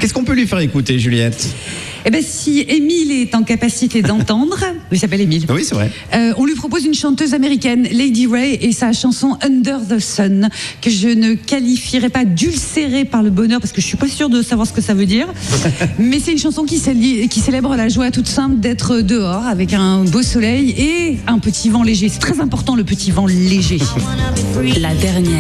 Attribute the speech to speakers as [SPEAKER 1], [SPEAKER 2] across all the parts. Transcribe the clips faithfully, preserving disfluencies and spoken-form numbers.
[SPEAKER 1] Qu'est-ce qu'on peut lui faire écouter, Juliette ?
[SPEAKER 2] Eh bien, si Émile est en capacité d'entendre, il s'appelle Émile.
[SPEAKER 1] Oui, c'est vrai.
[SPEAKER 2] Euh, on lui propose une chanteuse américaine, Lady Ray, et sa chanson Under the Sun, que je ne qualifierais pas d'ulcérée par le bonheur, parce que je suis pas sûre de savoir ce que ça veut dire. Mais c'est une chanson qui, cél- qui célèbre la joie toute simple d'être dehors avec un beau soleil et un petit vent léger. C'est très important, le petit vent léger. La dernière.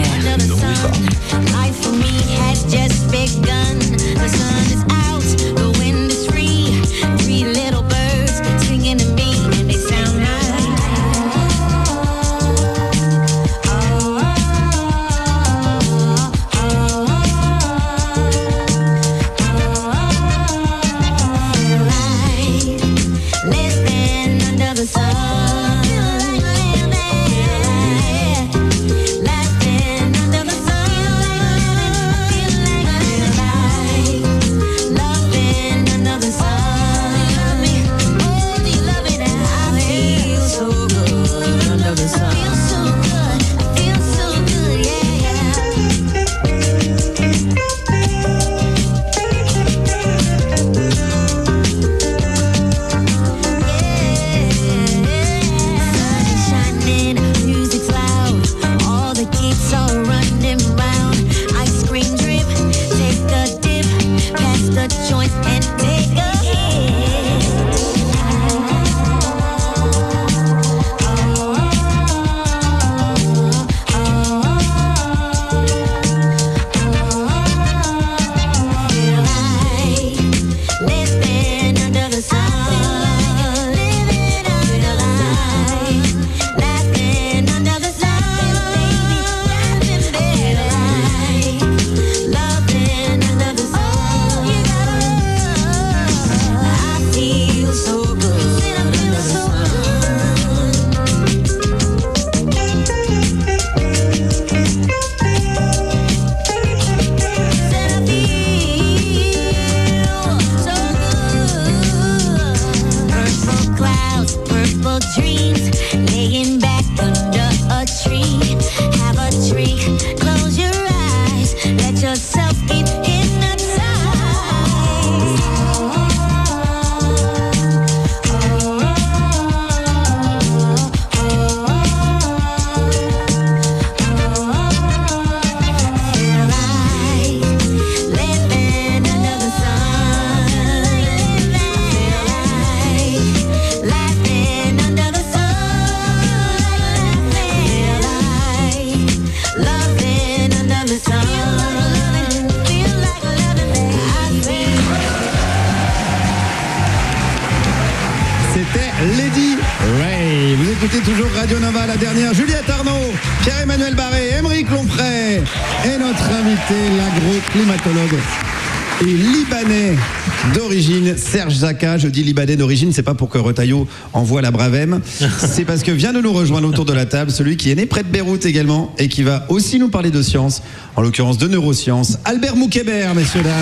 [SPEAKER 1] Toujours Radio Nova, la dernière, Juliette Arnaud, Pierre-Emmanuel Barré, Aymeric Lomprey et notre invité, l'agro-climatologue et libanais d'origine, Serge Zaka. Je dis libanais d'origine, c'est pas pour que Retailleau envoie la Bravem, c'est parce que vient de nous rejoindre autour de la table celui qui est né près de Beyrouth également et qui va aussi nous parler de science, en l'occurrence de neurosciences, Albert Moukébert, messieurs, dames.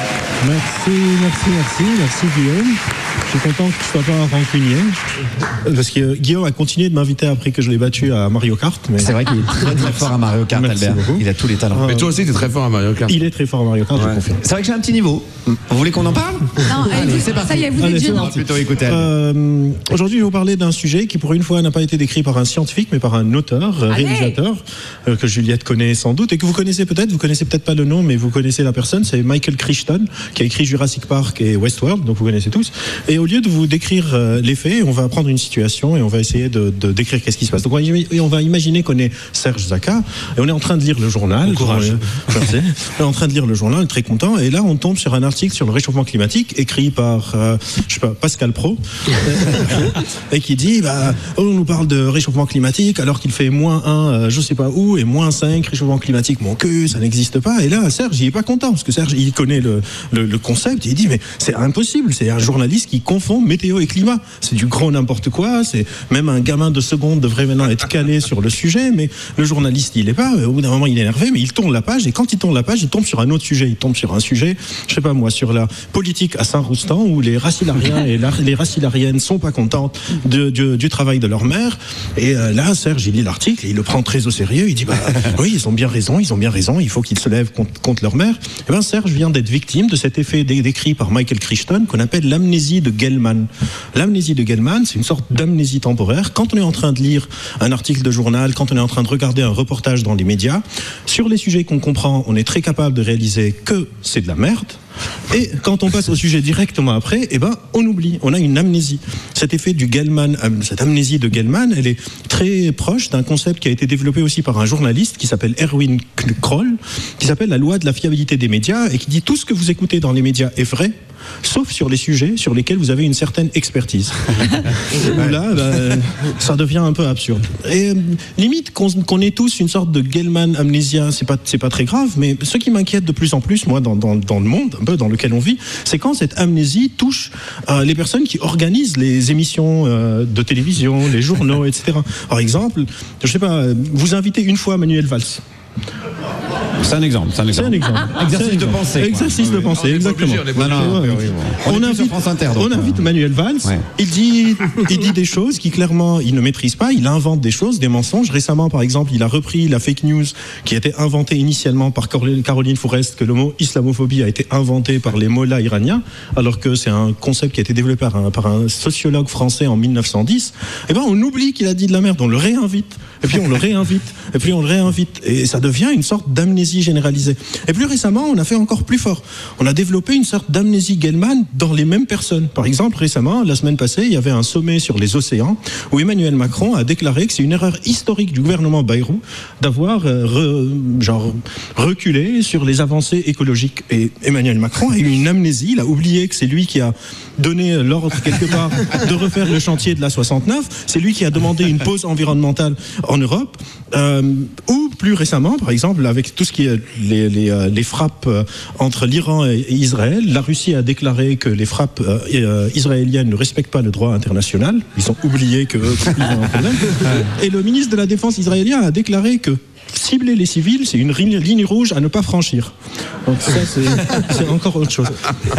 [SPEAKER 3] Merci, merci, merci, merci Guillaume. Je suis content que tu ne sois pas rancunier, parce que Guillaume a continué de m'inviter après que je l'ai battu à Mario Kart. Mais...
[SPEAKER 1] C'est vrai qu'il est très très fort à Mario Kart,
[SPEAKER 3] Merci
[SPEAKER 1] Albert.
[SPEAKER 3] beaucoup.
[SPEAKER 1] Il a tous les talents.
[SPEAKER 4] Mais toi aussi, tu es très fort à Mario Kart.
[SPEAKER 3] Il est très fort à Mario Kart,
[SPEAKER 4] Ouais.
[SPEAKER 3] je confirme.
[SPEAKER 1] C'est vrai que j'ai un petit niveau. Vous voulez qu'on en parle ?
[SPEAKER 2] Non, allez,
[SPEAKER 1] Allez, c'est parti.
[SPEAKER 2] ça y est, vous
[SPEAKER 3] Allez,
[SPEAKER 2] êtes
[SPEAKER 3] c'est
[SPEAKER 2] gênant.
[SPEAKER 3] parti.
[SPEAKER 1] Plutôt écouter.
[SPEAKER 3] Euh, aujourd'hui, je vais vous parler d'un sujet qui, pour une fois, n'a pas été décrit par un scientifique, mais par un auteur, un
[SPEAKER 2] Allez.
[SPEAKER 3] réalisateur, euh, que Juliette connaît sans doute, et que vous connaissez peut-être, vous connaissez peut-être pas le nom, mais vous connaissez la personne, c'est Michael Crichton, qui a écrit Jurassic Park et Westworld, donc vous connaissez tous. Et au lieu de vous décrire euh, les faits, on va prendre une situation et on va essayer de, de décrire qu'est-ce qui se passe. Donc on va, et on va imaginer qu'on est Serge Zaka, et on est en train de lire le journal.
[SPEAKER 4] Bon courage.
[SPEAKER 3] On est, on est en train de lire le journal, très content, et là on tombe sur un article sur le réchauffement climatique, écrit par, euh, je sais pas, Pascal Pro, et qui dit, bah, on nous parle de réchauffement climatique alors qu'il fait moins un, euh, je sais pas où, et moins cinq, réchauffement climatique, mon cul, ça n'existe pas. Et là, Serge, il est pas content, parce que Serge, il connaît le, le, le concept, et il dit, mais c'est impossible, c'est un journaliste qui confond météo et climat. C'est du grand n'importe quoi, c'est même un gamin de seconde devrait maintenant être calé sur le sujet, mais le journaliste, il est pas, au bout d'un moment, il est énervé, mais il tourne la page, et quand il tourne la page, il tombe sur un autre sujet, il tombe sur un sujet, je sais pas moi, moi, sur la politique à Saint-Roustan, où les racilariens et la, les racilariennes sont pas contentes de, de, du travail de leur maire. Et euh, là, Serge, il lit l'article et il le prend très au sérieux. Il dit, bah, oui, ils ont bien raison, ils ont bien raison, il faut qu'ils se lèvent contre, contre leur maire. Et ben, Serge vient d'être victime de cet effet dé- décrit par Michael Crichton, qu'on appelle l'amnésie de Gell-Mann. L'amnésie de Gell-Mann, c'est une sorte d'amnésie temporaire. Quand on est en train de lire un article de journal, quand on est en train de regarder un reportage dans les médias, sur les sujets qu'on comprend, on est très capable de réaliser que c'est de la merde. Et quand on passe au sujet directement après, eh ben, on oublie, on a une amnésie. Cet effet du Gell-Mann, cette amnésie de Gell-Mann, elle est très proche d'un concept qui a été développé aussi par un journaliste qui s'appelle Erwin Kroll, qui s'appelle la loi de la fiabilité des médias et qui dit tout ce que vous écoutez dans les médias est vrai, sauf sur les sujets sur lesquels vous avez une certaine expertise. Là, ben, ça devient un peu absurde. Et limite qu'on, qu'on ait tous une sorte de Gell-Mann amnésia, c'est pas, c'est pas très grave, mais ce qui m'inquiète de plus en plus, moi, dans, dans, dans le monde, un peu dans lequel on vit, c'est quand cette amnésie touche euh, les personnes qui organisent les émissions euh, de télévision, les journaux, et cetera. Par exemple, je sais pas, vous invitez une fois Manuel Valls.
[SPEAKER 4] C'est un exemple. C'est un exemple.
[SPEAKER 3] C'est un exemple.
[SPEAKER 4] Exercice de pensée.
[SPEAKER 3] Exercice de pensée, exactement.
[SPEAKER 4] On,
[SPEAKER 3] on
[SPEAKER 4] on
[SPEAKER 3] invite,
[SPEAKER 4] France Inter, donc,
[SPEAKER 3] on invite Manuel Valls. Ouais. Il dit, il dit des choses qui clairement il ne maîtrise pas. Il invente des choses, des mensonges. Récemment, par exemple, il a repris la fake news qui était inventée initialement par Caroline Fourest, que le mot islamophobie a été inventé par les mollahs iraniens, alors que c'est un concept qui a été développé par un, par un sociologue français en mille neuf cent dix. Et ben, on oublie qu'il a dit de la merde. On le réinvite. Et puis on le réinvite. Et puis on le réinvite. Et ça devient une sorte d'amnésie généralisée. Et plus récemment, on a fait encore plus fort. On a développé une sorte d'amnésie Gell-Mann dans les mêmes personnes. Par exemple, récemment, la semaine passée, il y avait un sommet sur les océans où Emmanuel Macron a déclaré que c'est une erreur historique du gouvernement Bayrou d'avoir euh, re, genre, reculé sur les avancées écologiques. Et Emmanuel Macron a eu une amnésie. Il a oublié que c'est lui qui a donné l'ordre quelque part de refaire le chantier de la soixante-neuf. C'est lui qui a demandé une pause environnementale en Europe. Euh, ou plus récemment, par exemple, avec tout ce qui est les, les, les frappes entre l'Iran et Israël, la Russie a déclaré que les frappes euh, israéliennes ne respectent pas le droit international. Ils ont oublié qu'ils ont un problème. Et le ministre de la Défense israélien a déclaré que cibler les civils, c'est une ligne rouge à ne pas franchir. Donc ça, c'est, c'est encore autre chose.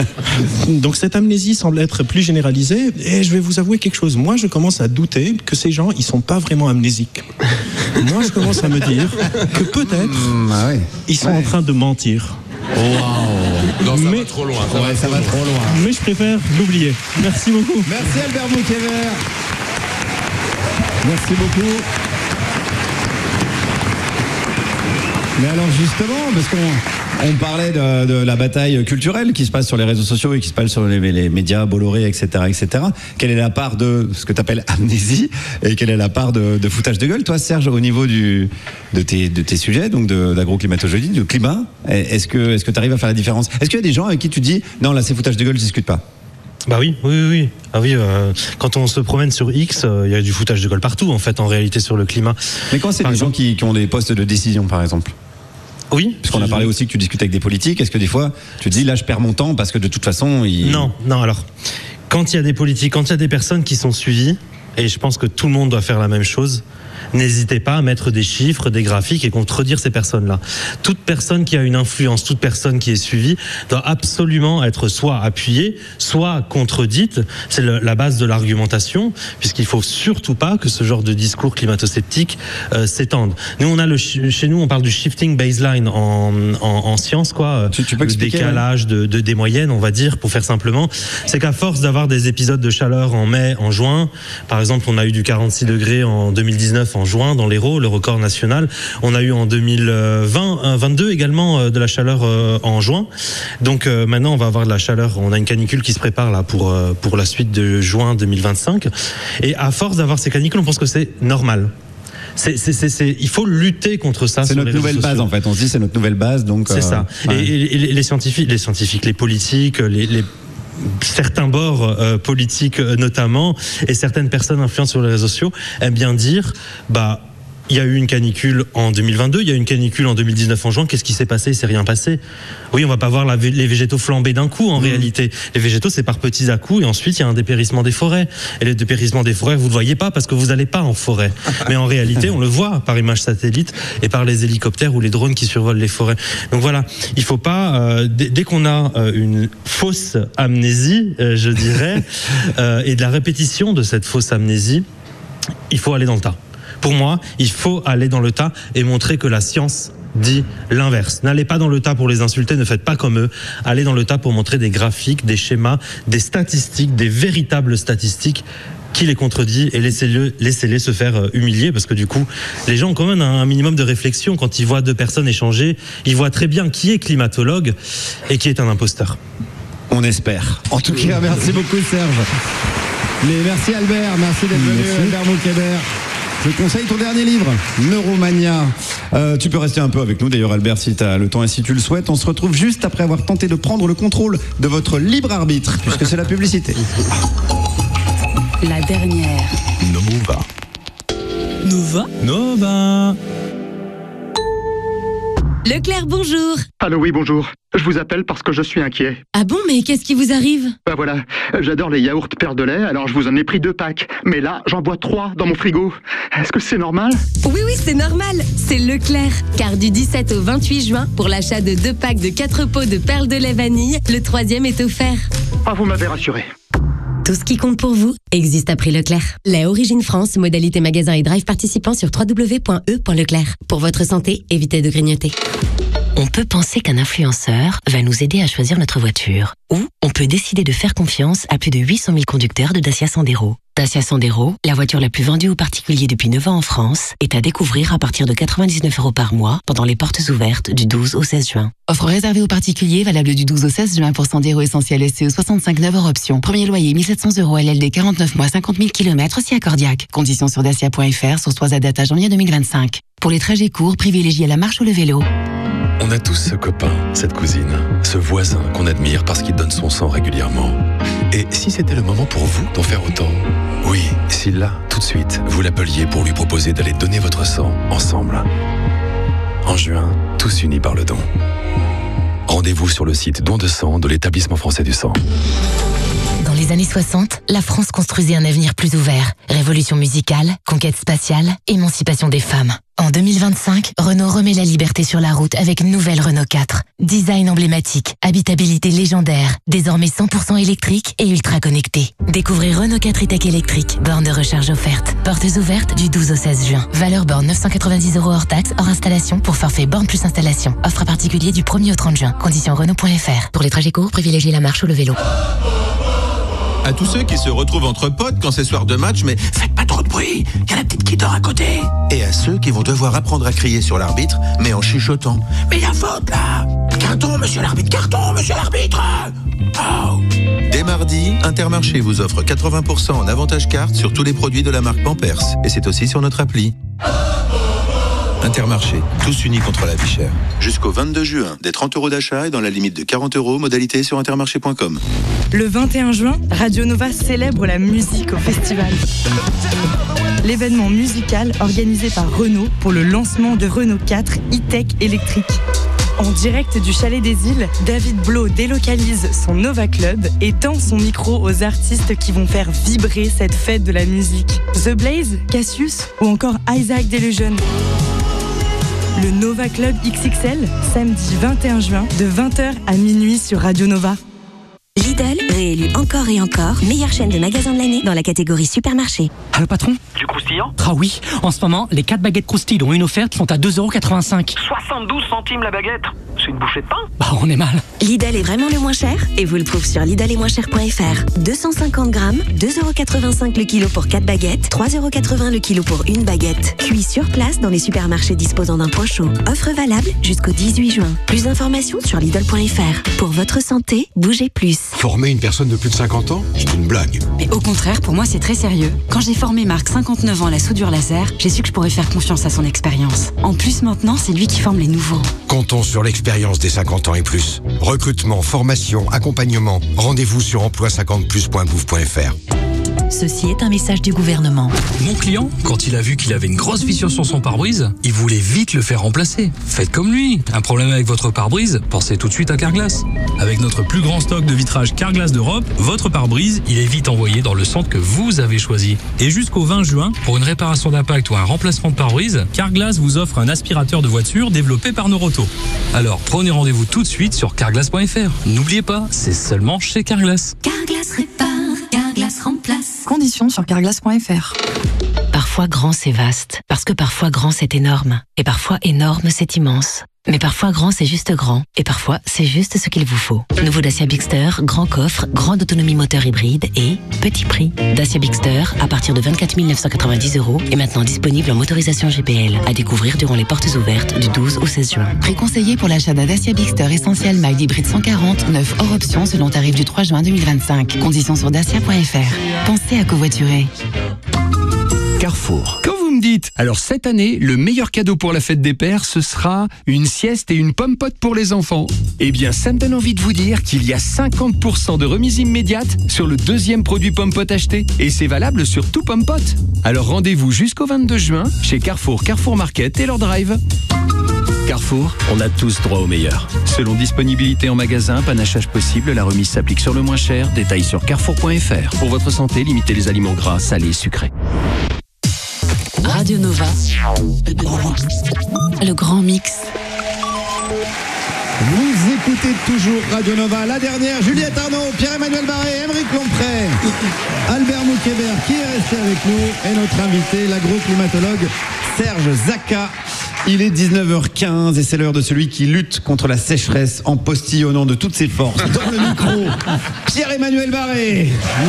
[SPEAKER 3] Donc cette amnésie semble être plus généralisée. Et je vais vous avouer quelque chose. Moi, je commence à douter que ces gens, ils sont pas vraiment amnésiques. Moi, je commence à me dire que peut-être mmh, ah ouais. ils sont ouais. en train de mentir.
[SPEAKER 5] Wow. Non, ça
[SPEAKER 3] mais,
[SPEAKER 5] va trop loin. Ça,
[SPEAKER 4] ouais,
[SPEAKER 5] va,
[SPEAKER 4] ça
[SPEAKER 5] trop
[SPEAKER 4] va
[SPEAKER 5] loin.
[SPEAKER 4] trop loin.
[SPEAKER 3] Mais je préfère l'oublier. Merci beaucoup.
[SPEAKER 4] Merci Albert Moukébert. Merci beaucoup. Mais alors justement, parce qu'on on parlait de, de la bataille culturelle qui se passe sur les réseaux sociaux et qui se passe sur les, les médias, Bolloré, et cetera, et cetera. Quelle est la part de ce que tu appelles amnésie et quelle est la part de, de foutage de gueule, toi, Serge, au niveau du, de, tes, de tes sujets, donc de l'agroclimatologie, du climat? Est-ce que est-ce que tu arrives à faire la différence? Est-ce qu'il y a des gens avec qui tu dis non, là c'est foutage de gueule, je discute pas?
[SPEAKER 6] Bah oui, oui, oui, oui. Ah oui, euh, quand on se promène sur X, il euh, y a du foutage de gueule partout, en fait, en réalité, sur le climat.
[SPEAKER 4] Mais quand c'est par des exemple, gens qui, qui ont des postes de décision, par exemple?
[SPEAKER 6] Oui.
[SPEAKER 4] Parce qu'on a parlé aussi que tu discutes avec des politiques. Est-ce que des fois, tu te dis, là, je perds mon temps parce que de toute façon, ils...
[SPEAKER 6] Non, non, alors, quand il y a des politiques, quand il y a des personnes qui sont suivies, et je pense que tout le monde doit faire la même chose, n'hésitez pas à mettre des chiffres, des graphiques et contredire ces personnes-là. Toute personne qui a une influence, toute personne qui est suivie doit absolument être soit appuyée, soit contredite. C'est le, la base de l'argumentation, puisqu'il faut surtout pas que ce genre de discours climato-sceptique euh, s'étende. Nous, on a le, chez nous, on parle du shifting baseline en, en, en sciences, quoi.
[SPEAKER 4] Tu, tu peux
[SPEAKER 6] le décalage de, de, des moyennes, on va dire, pour faire simplement. C'est qu'à force d'avoir des épisodes de chaleur en mai, en juin, par exemple, on a eu du quarante-six degrés en deux mille dix-neuf en juin dans l'Hérault, le record national. On a eu en deux mille vingt, vingt-deux également de la chaleur en juin. Donc euh, maintenant on va avoir de la chaleur. On a une canicule qui se prépare là pour euh, pour la suite de juin deux mille vingt-cinq. Et à force d'avoir ces canicules, on pense que c'est normal. C'est, c'est, c'est, c'est, il faut lutter contre ça.
[SPEAKER 4] C'est notre nouvelle base en fait. On se dit c'est notre nouvelle base, donc.
[SPEAKER 6] C'est euh, ça. Ouais. Et, et, et les scientifiques, les scientifiques, les politiques, les, les certains bords euh, politiques euh, notamment, et certaines personnes influentes sur les réseaux sociaux aiment bien dire, bah, il y a eu une canicule en deux mille vingt-deux, il y a eu une canicule en deux mille dix-neuf en juin. Qu'est-ce qui s'est passé? Il s'est rien passé. Oui, on va pas voir la, les végétaux flamber d'un coup en mmh. réalité. Les végétaux, c'est par petits à-coups et ensuite il y a un dépérissement des forêts. Et le dépérissement des forêts, vous le voyez pas parce que vous n'allez pas en forêt. Mais en réalité, on le voit par images satellites et par les hélicoptères ou les drones qui survolent les forêts. Donc voilà, il faut pas, euh, dès, dès qu'on a euh, une fausse amnésie, euh, je dirais, euh, et de la répétition de cette fausse amnésie, il faut aller dans le tas. Pour moi, il faut aller dans le tas et montrer que la science dit l'inverse. N'allez pas dans le tas pour les insulter, ne faites pas comme eux. Allez dans le tas pour montrer des graphiques, des schémas, des statistiques, des véritables statistiques qui les contredit et laissez-le, laissez-les se faire humilier parce que du coup, les gens ont quand même un minimum de réflexion quand ils voient deux personnes échanger. Ils voient très bien qui est climatologue et qui est un imposteur.
[SPEAKER 4] On espère.
[SPEAKER 1] En tout cas, merci beaucoup Serge. Mais merci Albert, merci d'être venu, Albert Moukébert. Je conseille ton dernier livre, Neuromania. Euh, tu peux rester un peu avec nous d'ailleurs Albert si tu as le temps et si tu le souhaites. On se retrouve juste après avoir tenté de prendre le contrôle de votre libre arbitre, puisque c'est la publicité.
[SPEAKER 7] La dernière.
[SPEAKER 5] Nova.
[SPEAKER 7] Nova
[SPEAKER 6] Nova.
[SPEAKER 7] Leclerc, bonjour.
[SPEAKER 8] Allô, oui, bonjour. Je vous appelle parce que je suis inquiet.
[SPEAKER 7] Ah bon, mais qu'est-ce qui vous arrive?
[SPEAKER 8] Ben voilà, j'adore les yaourts Père de lait, alors je vous en ai pris deux packs. Mais là, j'en bois trois dans mon frigo. Est-ce que c'est normal?
[SPEAKER 7] Oui, oui, c'est normal. C'est Leclerc. Car du dix-sept au vingt-huit juin, pour l'achat de deux packs de quatre pots de perles de lait vanille, le troisième est offert.
[SPEAKER 8] Ah, vous m'avez rassuré.
[SPEAKER 7] Tout ce qui compte pour vous existe à prix Leclerc. Lait Origine France, modalité magasin et drive participant sur w w w point e point leclerc. Pour votre santé, évitez de grignoter.
[SPEAKER 9] On peut penser qu'un influenceur va nous aider à choisir notre voiture. Ou on peut décider de faire confiance à plus de huit cent mille conducteurs de Dacia Sandero. Dacia Sandero, la voiture la plus vendue aux particuliers depuis neuf ans en France, est à découvrir à partir de quatre-vingt-dix-neuf euros par mois pendant les portes ouvertes du douze au seize juin.
[SPEAKER 10] Offre réservée aux particuliers, valable du douze au seize juin pour Sandero Essentiel S C E soixante-cinq neuf hors option. Premier loyer mille sept cents euros, L L D quarante-neuf mois, cinquante mille kilomètres, si accordiaque. Conditions sur dacia point f r, sur soit à date à janvier deux mille vingt-cinq. Pour les trajets courts, privilégiez la marche ou le vélo.
[SPEAKER 5] On a tous ce copain, cette cousine, ce voisin qu'on admire parce qu'il donne son sang régulièrement. Et si c'était le moment pour vous d'en faire autant? Oui, si là, tout de suite, vous l'appeliez pour lui proposer d'aller donner votre sang ensemble. En juin, tous unis par le don. Rendez-vous sur le site don de sang de l'Établissement français du sang.
[SPEAKER 9] Dans les années soixante, la France construisait un avenir plus ouvert. Révolution musicale, conquête spatiale, émancipation des femmes. En deux mille vingt-cinq, Renault remet la liberté sur la route avec une nouvelle Renault quatre. Design emblématique, habitabilité légendaire, désormais cent pour cent électrique et ultra connecté. Découvrez Renault quatre e-tech électrique, borne de recharge offerte. Portes ouvertes du douze au seize juin. Valeur borne neuf cent quatre-vingt-dix euros hors taxe, hors installation pour forfait borne plus installation. Offre à particulier du premier au trente juin. Conditions Renault point f r. Pour les trajets courts, privilégiez la marche ou le vélo.
[SPEAKER 11] À tous ceux qui se retrouvent entre potes quand c'est soir de match, mais faites pas trop de bruit, y a la petite qui dort à côté. Et à ceux qui vont devoir apprendre à crier sur l'arbitre, mais en chuchotant. Mais y a faute là! Carton, monsieur l'arbitre, carton, monsieur l'arbitre! Oh. Dès mardi, Intermarché vous offre quatre-vingts pour cent en avantage carte sur tous les produits de la marque Pampers. Et c'est aussi sur notre appli. Intermarché, tous unis contre la vie chère. Jusqu'au vingt-deux juin, des trente euros d'achat et dans la limite de quarante euros, modalité sur intermarché point com.
[SPEAKER 12] Le vingt et un juin, Radio Nova célèbre la musique au festival. L'événement musical organisé par Renault pour le lancement de Renault quatre e-tech électrique. En direct du Chalet des Îles, David Blo délocalise son Nova Club et tend son micro aux artistes qui vont faire vibrer cette fête de la musique. The Blaze, Cassius ou encore Isaac Delusion. Le Nova Club X X L, samedi vingt et un juin, de vingt heures à minuit sur Radio Nova.
[SPEAKER 13] Lidl, réélu encore et encore, meilleure chaîne de magasins de l'année dans la catégorie supermarché.
[SPEAKER 14] Allô patron?
[SPEAKER 15] Du croustillant?
[SPEAKER 14] Ah oui, en ce moment, les quatre baguettes croustilles dont une offerte sont à deux euros quatre-vingt-cinq.
[SPEAKER 15] soixante-douze centimes la baguette? C'est une bouchée de pain?
[SPEAKER 14] Bah on est mal.
[SPEAKER 13] Lidl est vraiment le moins cher et vous le trouvez sur lidl et moins cher point f r. deux cent cinquante grammes, deux euros quatre-vingt-cinq le kilo pour quatre baguettes, trois euros quatre-vingts le kilo pour une baguette. Cuit sur place dans les supermarchés disposant d'un point chaud. Offre valable jusqu'au dix-huit juin. Plus d'informations sur lidl point f r. Pour votre santé, bougez plus.
[SPEAKER 16] Former une personne de plus de cinquante ans, c'est une blague.
[SPEAKER 17] Mais au contraire, pour moi, c'est très sérieux. Quand j'ai formé Marc, cinquante-neuf ans, à la soudure laser, j'ai su que je pourrais faire confiance à son expérience. En plus, maintenant, c'est lui qui forme les nouveaux.
[SPEAKER 16] Comptons sur l'expérience des cinquante ans et plus. Recrutement, formation, accompagnement. Rendez-vous sur emploi cinquante plus point gouv point f r.
[SPEAKER 18] Ceci est un message du gouvernement.
[SPEAKER 19] Mon client, quand il a vu qu'il avait une grosse fissure sur son pare-brise, il voulait vite le faire remplacer. Faites comme lui. Un problème avec votre pare-brise, pensez tout de suite à Carglass. Avec notre plus grand stock de vitrage Carglass d'Europe, votre pare-brise, il est vite envoyé dans le centre que vous avez choisi. Et jusqu'au vingt juin, pour une réparation d'impact ou un remplacement de pare-brise, Carglass vous offre un aspirateur de voiture développé par Noroto. Alors prenez rendez-vous tout de suite sur carglass point f r. N'oubliez pas, c'est seulement chez Carglass.
[SPEAKER 18] Carglass répare, Carglass remplace.
[SPEAKER 12] Conditions sur carglass point f r.
[SPEAKER 9] Parfois grand c'est vaste, parce que parfois grand c'est énorme, et parfois énorme c'est immense. Mais parfois grand c'est juste grand, et parfois c'est juste ce qu'il vous faut. Nouveau Dacia Bigster, grand coffre, grande autonomie moteur hybride et petit prix. Dacia Bigster à partir de vingt-quatre mille neuf cent quatre-vingt-dix euros est maintenant disponible en motorisation G P L, à découvrir durant les portes ouvertes du douze au seize juin.
[SPEAKER 10] Préconseillé pour l'achat d'un Dacia Bigster Essentiel Mild Hybride cent quarante, neuf hors option selon tarif du trois juin deux mille vingt-cinq. Conditions sur dacia point f r. Pensez à covoiturer.
[SPEAKER 20] Carrefour. Quand vous me dites, alors cette année, le meilleur cadeau pour la fête des pères, ce sera une sieste et une pomme pote pour les enfants. Eh bien, ça me donne envie de vous dire qu'il y a cinquante pour cent de remise immédiate sur le deuxième produit pomme pote acheté. Et c'est valable sur tout pomme pote. Alors rendez-vous jusqu'au vingt-deux juin chez Carrefour, Carrefour Market et leur drive. Carrefour, on a tous droit au meilleur. Selon disponibilité en magasin, panachage possible, la remise s'applique sur le moins cher. Détails sur carrefour point f r. Pour votre santé, limitez les aliments gras, salés, sucrés.
[SPEAKER 18] Radio Nova, le grand mix.
[SPEAKER 1] Vous écoutez toujours Radio Nova, la dernière, Juliette Arnaud, Pierre-Emmanuel Barré, Aymeric Lompré, Albert Moukébert qui est resté avec nous et notre invité, l'agroclimatologue Serge Zaka. Il est dix-neuf heures quinze et c'est l'heure de celui qui lutte contre la sécheresse en postillonnant de toutes ses forces dans le micro, Pierre-Emmanuel Barré.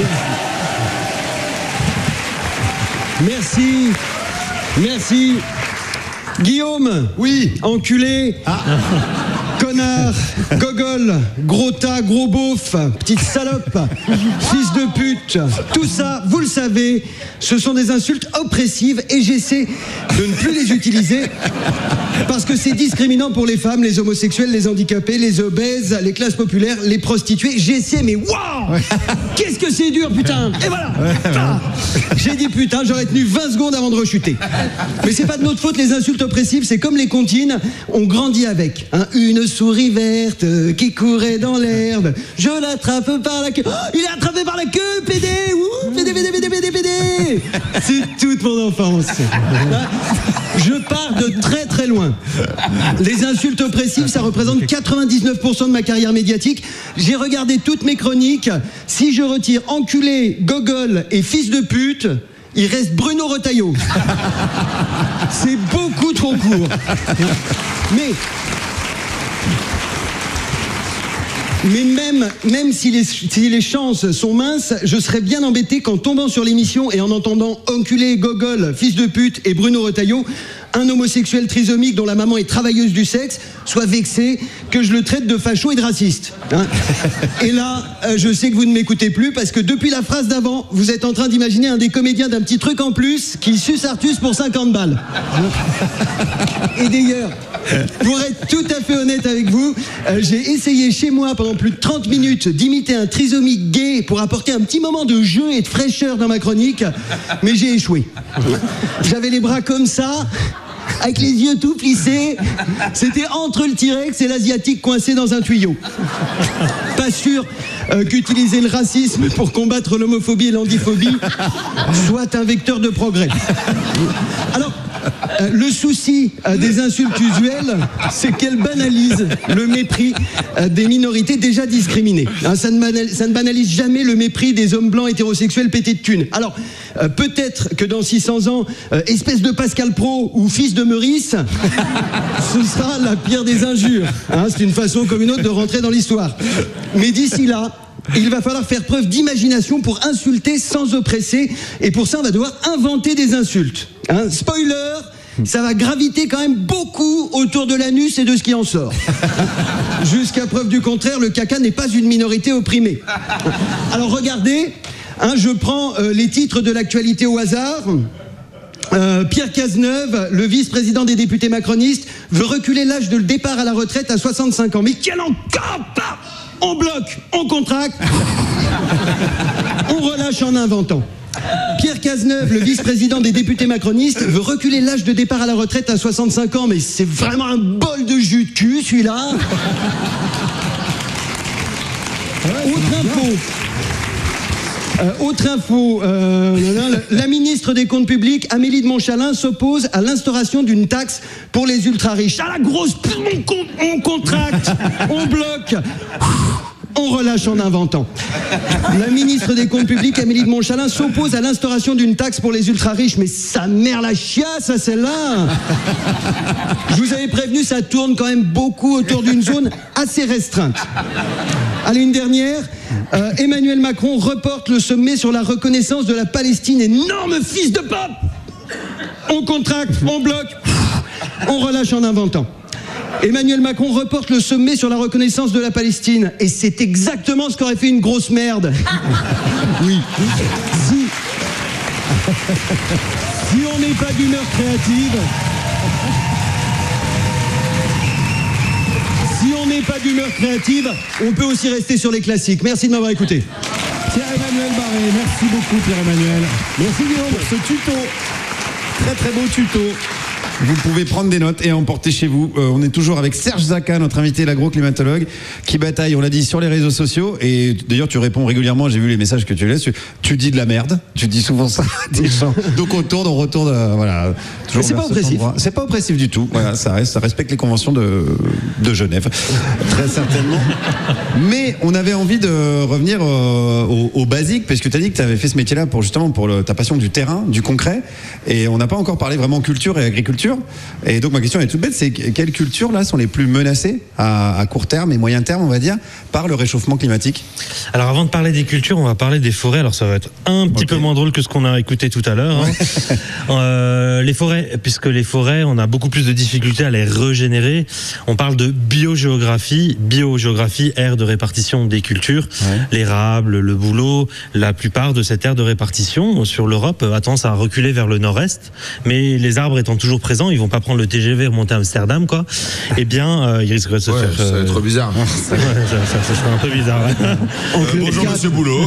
[SPEAKER 21] Merci. Merci. Guillaume.
[SPEAKER 1] Oui.
[SPEAKER 21] Enculé. Ah. Connard. Gogol. Gros tas, gros beauf. Petite salope. Fils de pute. Tout ça, vous le savez, ce sont des insultes oppressives et j'essaie de ne plus les utiliser parce que c'est discriminant pour les femmes, les homosexuels, les handicapés, les obèses, les classes populaires, les prostituées. J'essaie, mais waouh, qu'est-ce que c'est dur, putain. Et voilà. Ah, j'ai dit putain, j'aurais tenu vingt secondes avant de rechuter. Mais c'est pas de notre faute, les insultes oppressives, c'est comme les comptines, on grandit avec. Hein. Une souris verte euh, qui courait dans l'herbe, je l'attrape par la queue. Oh, il est attrapé par la queue, pédé. Ouh, pédé, pédé, pédé, pédé, pédé. C'est toute mon enfance. Je pars de très très loin. Les insultes oppressives, ça représente quatre-vingt-dix-neuf pour cent de ma carrière médiatique. J'ai regardé toutes mes chroniques. Si je retire enculé, gogol et fils de pute, il reste Bruno Retailleau. C'est beaucoup trop court. Mais... Mais même, même si, les, si les chances sont minces, je serais bien embêté qu'en tombant sur l'émission et en entendant enculé, gogol, fils de pute et Bruno Retailleau, un homosexuel trisomique dont la maman est travailleuse du sexe soit vexé que je le traite de facho et de raciste. Hein. Et là, euh, je sais que vous ne m'écoutez plus parce que depuis la phrase d'avant, vous êtes en train d'imaginer un des comédiens d'un petit truc en plus qui suce Artus pour cinquante balles. Et d'ailleurs, pour être tout à fait honnête avec vous, euh, j'ai essayé chez moi pendant plus de trente minutes d'imiter un trisomique gay pour apporter un petit moment de jeu et de fraîcheur dans ma chronique, mais j'ai échoué. J'avais les bras comme ça, avec les yeux tout plissés. C'était entre le T-Rex et l'Asiatique coincé dans un tuyau. Pas sûr euh, qu'utiliser le racisme pour combattre l'homophobie et l'andiphobie soit un vecteur de progrès. Alors, Euh, le souci euh, des insultes usuelles, c'est qu'elles banalisent le mépris euh, des minorités déjà discriminées. Hein, ça, ne banalise, ça ne banalise jamais le mépris des hommes blancs hétérosexuels pétés de thunes. Alors, euh, peut-être que dans six cents ans, euh, espèce de Pascal Praud ou fils de Meurice, ce sera la pire des injures. Hein, c'est une façon comme une autre de rentrer dans l'histoire. Mais d'ici là, il va falloir faire preuve d'imagination pour insulter sans oppresser. Et pour ça, on va devoir inventer des insultes. Hein, spoiler, ça va graviter quand même beaucoup autour de l'anus et de ce qui en sort. Jusqu'à preuve du contraire, le caca n'est pas une minorité opprimée. Alors regardez, hein, je prends euh, les titres de l'actualité au hasard. Euh, Pierre Cazeneuve, le vice-président des députés macronistes, veut reculer l'âge de départ à la retraite à soixante-cinq ans. Mais quel encore pas on bloque, on contracte, on relâche en inventant. Pierre Cazeneuve, le vice-président des députés macronistes, veut reculer l'âge de départ à la retraite à soixante-cinq ans, mais c'est vraiment un bol de jus de cul, celui-là. Autre info. Euh, autre info, euh, là, là, la ministre des Comptes publics, Amélie de Montchalin, s'oppose à l'instauration d'une taxe pour les ultra-riches. Ah, la grosse... On, on contracte, on bloque, on relâche en inventant. La ministre des Comptes publics, Amélie de Montchalin, s'oppose à l'instauration d'une taxe pour les ultra-riches. Mais sa mère la chiasse, ça, celle-là. Je vous avais prévenu, ça tourne quand même beaucoup autour d'une zone assez restreinte. Allez, une dernière. Euh, Emmanuel Macron reporte le sommet sur la reconnaissance de la Palestine. Énorme fils de pape. On contracte, on bloque, on relâche en inventant. Emmanuel Macron reporte le sommet sur la reconnaissance de la Palestine. Et c'est exactement ce qu'aurait fait une grosse merde. Oui. Si, si on n'est pas d'humeur créative... Si on n'est pas d'humeur créative, on peut aussi rester sur les classiques. Merci de m'avoir écouté.
[SPEAKER 1] Pierre-Emmanuel Barré, merci beaucoup Pierre-Emmanuel. Merci Guillaume pour ce tuto. Très très beau tuto. Vous pouvez prendre des notes et emporter chez vous. Euh, on est toujours avec Serge Zaka, notre invité, l'agro-climatologue, qui bataille, on l'a dit, sur les réseaux sociaux. Et d'ailleurs, tu réponds régulièrement, j'ai vu les messages que tu laisses. Tu, tu dis de la merde, tu dis souvent ça à des gens. Donc on tourne, on retourne, euh, voilà.
[SPEAKER 21] Mais c'est pas oppressif.
[SPEAKER 1] C'est pas oppressif du tout. Voilà, ça reste, ça respecte les conventions de, de Genève, très certainement. Mais on avait envie de revenir euh, au, au basique, parce que tu as dit que tu avais fait ce métier-là pour justement pour le, ta passion du terrain, du concret. Et on n'a pas encore parlé vraiment culture et agriculture. Et donc ma question est toute bête, c'est quelles cultures là sont les plus menacées à, à court terme et moyen terme, on va dire, par le réchauffement climatique?
[SPEAKER 6] Alors avant de parler des cultures, on va parler des forêts. Alors ça va être un petit okay. peu moins drôle que ce qu'on a écouté tout à l'heure. Hein. Ouais. euh, les forêts, puisque les forêts, on a beaucoup plus de difficultés à les régénérer. On parle de biogéographie, biogéographie, aire de répartition des cultures, ouais. l'érable, le bouleau, la plupart de cette aire de répartition sur l'Europe a tendance à reculer vers le nord-est, mais les arbres étant toujours présents, ils vont pas prendre le T G V remonter à Amsterdam, quoi. Eh bien, euh, ils risqueraient de se
[SPEAKER 11] ouais,
[SPEAKER 6] faire.
[SPEAKER 11] Ça va être bizarre.
[SPEAKER 6] Ouais, ça, ça, ça serait un peu bizarre. Ouais.
[SPEAKER 11] Euh, bonjour Monsieur Boulot.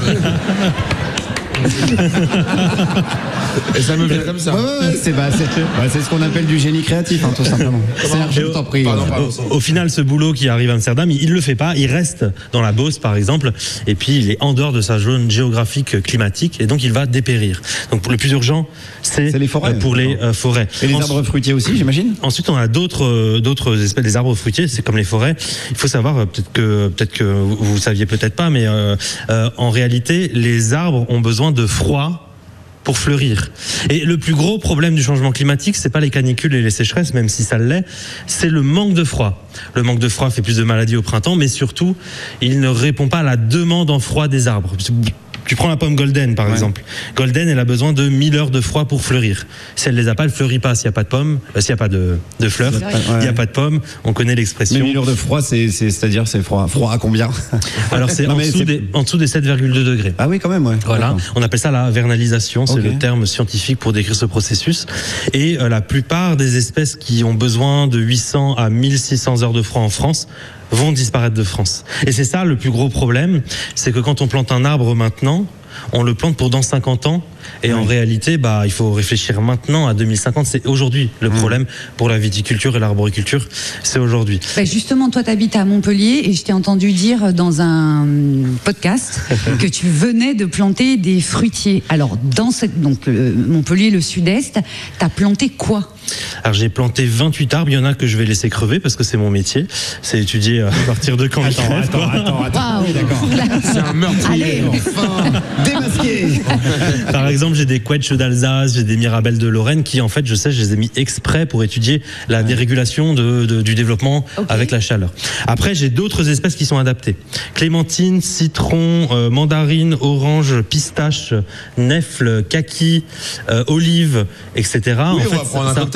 [SPEAKER 11] Et ça me vient comme ça.
[SPEAKER 1] Ouais, ouais, c'est bah, bah, ce qu'on appelle du génie créatif, hein, tout simplement.
[SPEAKER 6] Serge, au, prie, pardon, pardon, au, au final, ce boulot qui arrive à Amsterdam, il ne le fait pas. Il reste dans la Beauce, par exemple, et puis il est en dehors de sa zone géographique climatique, et donc il va dépérir. Donc le plus urgent, c'est
[SPEAKER 1] les forêts,
[SPEAKER 6] pour les euh, forêts.
[SPEAKER 1] Et les ensuite, arbres fruitiers aussi, j'imagine.
[SPEAKER 6] Ensuite, on a d'autres euh, d'autres espèces des arbres fruitiers, c'est comme les forêts. Il faut savoir, euh, peut-être que peut-être que vous, vous saviez peut-être pas, mais euh, euh, en réalité, les arbres ont besoin de froid pour fleurir. Et le plus gros problème du changement climatique, c'est pas les canicules et les sécheresses, même si ça l'est, c'est le manque de froid. Le manque de froid fait plus de maladies au printemps, mais surtout, il ne répond pas à la demande en froid des arbres. Tu prends la pomme Golden, par ouais. exemple. Golden, elle a besoin de mille heures de froid pour fleurir. Si elle les a pas, elle fleurit pas. S'il n'y a pas de pommes, euh, s'il n'y a pas de, de fleurs, il ouais. n'y a pas de pommes. On connaît l'expression.
[SPEAKER 1] Mais mille heures de froid, c'est, c'est, c'est-à-dire, c'est froid. Froid à combien?
[SPEAKER 6] Alors, c'est, non, en, dessous des, en dessous des sept virgule deux degrés.
[SPEAKER 1] Ah oui, quand même, ouais.
[SPEAKER 6] Voilà. D'accord. On appelle ça la vernalisation. C'est okay. le terme scientifique pour décrire ce processus. Et euh, la plupart des espèces qui ont besoin de huit cents à mille six cents heures de froid en France vont disparaître de France. Et c'est ça le plus gros problème, c'est que quand on plante un arbre maintenant, on le plante pour dans cinquante ans, et oui. en réalité, bah, il faut réfléchir maintenant à deux mille cinquante. C'est aujourd'hui le problème pour la viticulture et l'arboriculture. C'est aujourd'hui.
[SPEAKER 17] Bah justement, toi, tu habites à Montpellier, et je t'ai entendu dire dans un podcast que tu venais de planter des fruitiers. Alors, dans cette, donc euh, Montpellier, le sud-est, t'as planté quoi?
[SPEAKER 6] Alors j'ai planté vingt-huit arbres, il y en a que je vais laisser crever parce que c'est mon métier, c'est étudier à partir de quand ils crèvent.
[SPEAKER 1] Attends, attends, attends,
[SPEAKER 17] wow.
[SPEAKER 1] oui, d'accord. C'est un meurtrier, enfin, démasqué.
[SPEAKER 6] Par exemple, j'ai des quetches d'Alsace, j'ai des mirabelles de Lorraine qui, en fait, je sais, je les ai mis exprès pour étudier la dérégulation de, de, du développement okay. avec la chaleur. Après, j'ai d'autres espèces qui sont adaptées. Clémentine, citron, euh, mandarine, orange, pistache, nèfle, kaki, euh, olive, et cetera.
[SPEAKER 11] Oui,
[SPEAKER 6] en
[SPEAKER 11] on
[SPEAKER 6] fait,
[SPEAKER 11] va prendre
[SPEAKER 6] ça,
[SPEAKER 11] un cocktail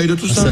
[SPEAKER 11] bouteille de tout ça.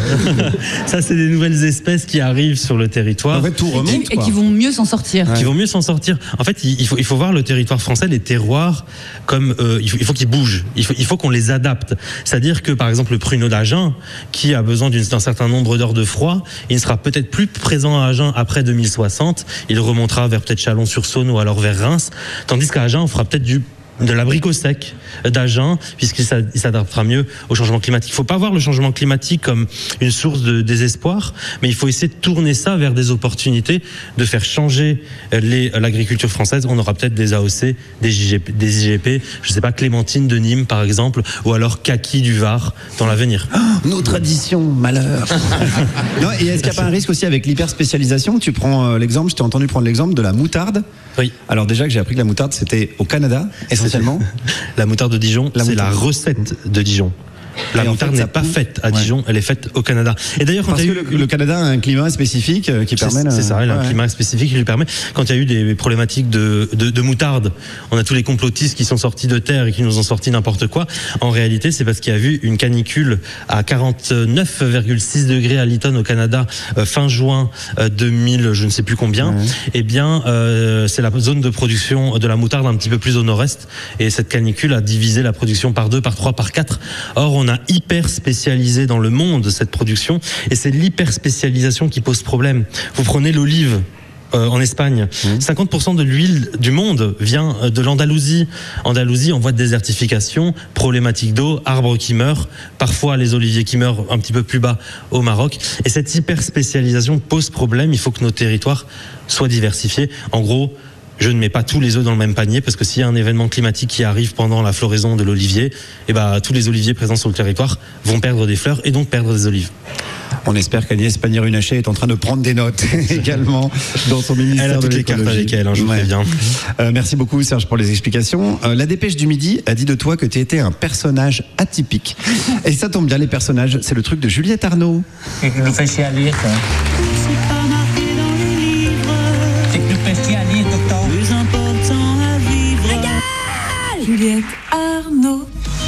[SPEAKER 6] Ça, c'est des nouvelles espèces qui arrivent sur le territoire.
[SPEAKER 4] En fait, tout remonte,
[SPEAKER 17] Et qui vont mieux s'en sortir.
[SPEAKER 6] Qui vont mieux s'en sortir. En fait, il faut, il faut voir le territoire français, les terroirs, comme euh, il faut, il faut qu'ils bougent. Il faut, il faut qu'on les adapte. C'est-à-dire que, par exemple, le pruneau d'Agen, qui a besoin d'une, d'un certain nombre d'heures de froid, il ne sera peut-être plus présent à Agen après deux mille soixante. Il remontera vers peut-être Chalon-sur-Saône ou alors vers Reims. Tandis qu'à Agen, on fera peut-être du de l'abricot sec d'Agen, puisqu'il s'adaptera mieux au changement climatique. Il ne faut pas voir le changement climatique comme une source de désespoir, mais il faut essayer de tourner ça vers des opportunités, de faire changer les, l'agriculture française. On aura peut-être des A O C, des, J G P, des I G P, je ne sais pas, Clémentine de Nîmes par exemple, ou alors Kaki du Var dans l'avenir.
[SPEAKER 4] Oh, nos traditions, malheur. Non, et est-ce qu'il n'y a pas un risque aussi avec l'hyperspécialisation? Tu prends euh, l'exemple, je t'ai entendu prendre l'exemple de la moutarde.
[SPEAKER 6] Oui.
[SPEAKER 4] Alors déjà que j'ai appris que la moutarde c'était au Canada, essentiellement.
[SPEAKER 6] La moutarde de Dijon,
[SPEAKER 4] la
[SPEAKER 6] c'est
[SPEAKER 4] moutarde.
[SPEAKER 6] la recette de Dijon. La
[SPEAKER 4] Et en
[SPEAKER 6] moutarde
[SPEAKER 4] fait,
[SPEAKER 6] n'est
[SPEAKER 4] ça
[SPEAKER 6] pas
[SPEAKER 4] pousse.
[SPEAKER 6] faite à
[SPEAKER 4] Ouais.
[SPEAKER 6] Dijon, elle est faite au Canada. Et d'ailleurs, quand
[SPEAKER 4] Parce
[SPEAKER 6] il y
[SPEAKER 4] que
[SPEAKER 6] a eu
[SPEAKER 4] le, le Canada a un climat spécifique euh, qui
[SPEAKER 6] C'est-
[SPEAKER 4] permet.
[SPEAKER 6] C'est ça, il a un
[SPEAKER 4] Ouais.
[SPEAKER 6] climat spécifique qui lui permet. Quand il y a eu des problématiques de, de, de moutarde, on a tous les complotistes qui sont sortis de terre et qui nous ont sorti n'importe quoi. En réalité, c'est parce qu'il y a eu une canicule à quarante-neuf virgule six degrés à Lytton au Canada euh, fin juin euh, deux mille, je ne sais plus combien.
[SPEAKER 4] Ouais.
[SPEAKER 6] Eh bien, euh, c'est la zone de production de la moutarde un petit peu plus au nord-est. Et cette canicule a divisé la production par deux, par trois, par quatre. Or, on a hyper spécialisé dans le monde cette production, et c'est l'hyper spécialisation qui pose problème. Vous prenez l'olive. Euh, en Espagne, mmh. cinquante pour cent de l'huile du monde vient de l'Andalousie. Andalousie en voie de désertification, problématique d'eau, arbres qui meurent, parfois les oliviers qui meurent un petit peu plus bas au Maroc. Et cette hyper spécialisation pose problème. Il faut que nos territoires soient diversifiés. En gros, je ne mets pas tous les œufs dans le même panier, parce que s'il y a un événement climatique qui arrive pendant la floraison de l'olivier, eh ben, tous les oliviers présents sur le territoire vont perdre des fleurs et donc perdre des olives.
[SPEAKER 4] On espère qu'Agnès Pannier-Runacher est en train de prendre des notes également dans son ministère
[SPEAKER 6] elle a
[SPEAKER 4] de
[SPEAKER 6] toutes les cartes
[SPEAKER 4] l'écologie.
[SPEAKER 6] avec elle, hein, je vous
[SPEAKER 4] Ouais.
[SPEAKER 6] préviens.
[SPEAKER 4] Euh, merci beaucoup Serge pour les explications. Euh, la Dépêche du Midi a dit de toi que tu étais un personnage atypique. Et ça tombe bien, les personnages, c'est le truc de Juliette Arnaud.
[SPEAKER 2] C'est plus facile à lire, ça. C'est pas marqué dans les livres. C'est plus facile à lire, docteur. Plus important à vivre.
[SPEAKER 18] Regarde Juliette Arnaud.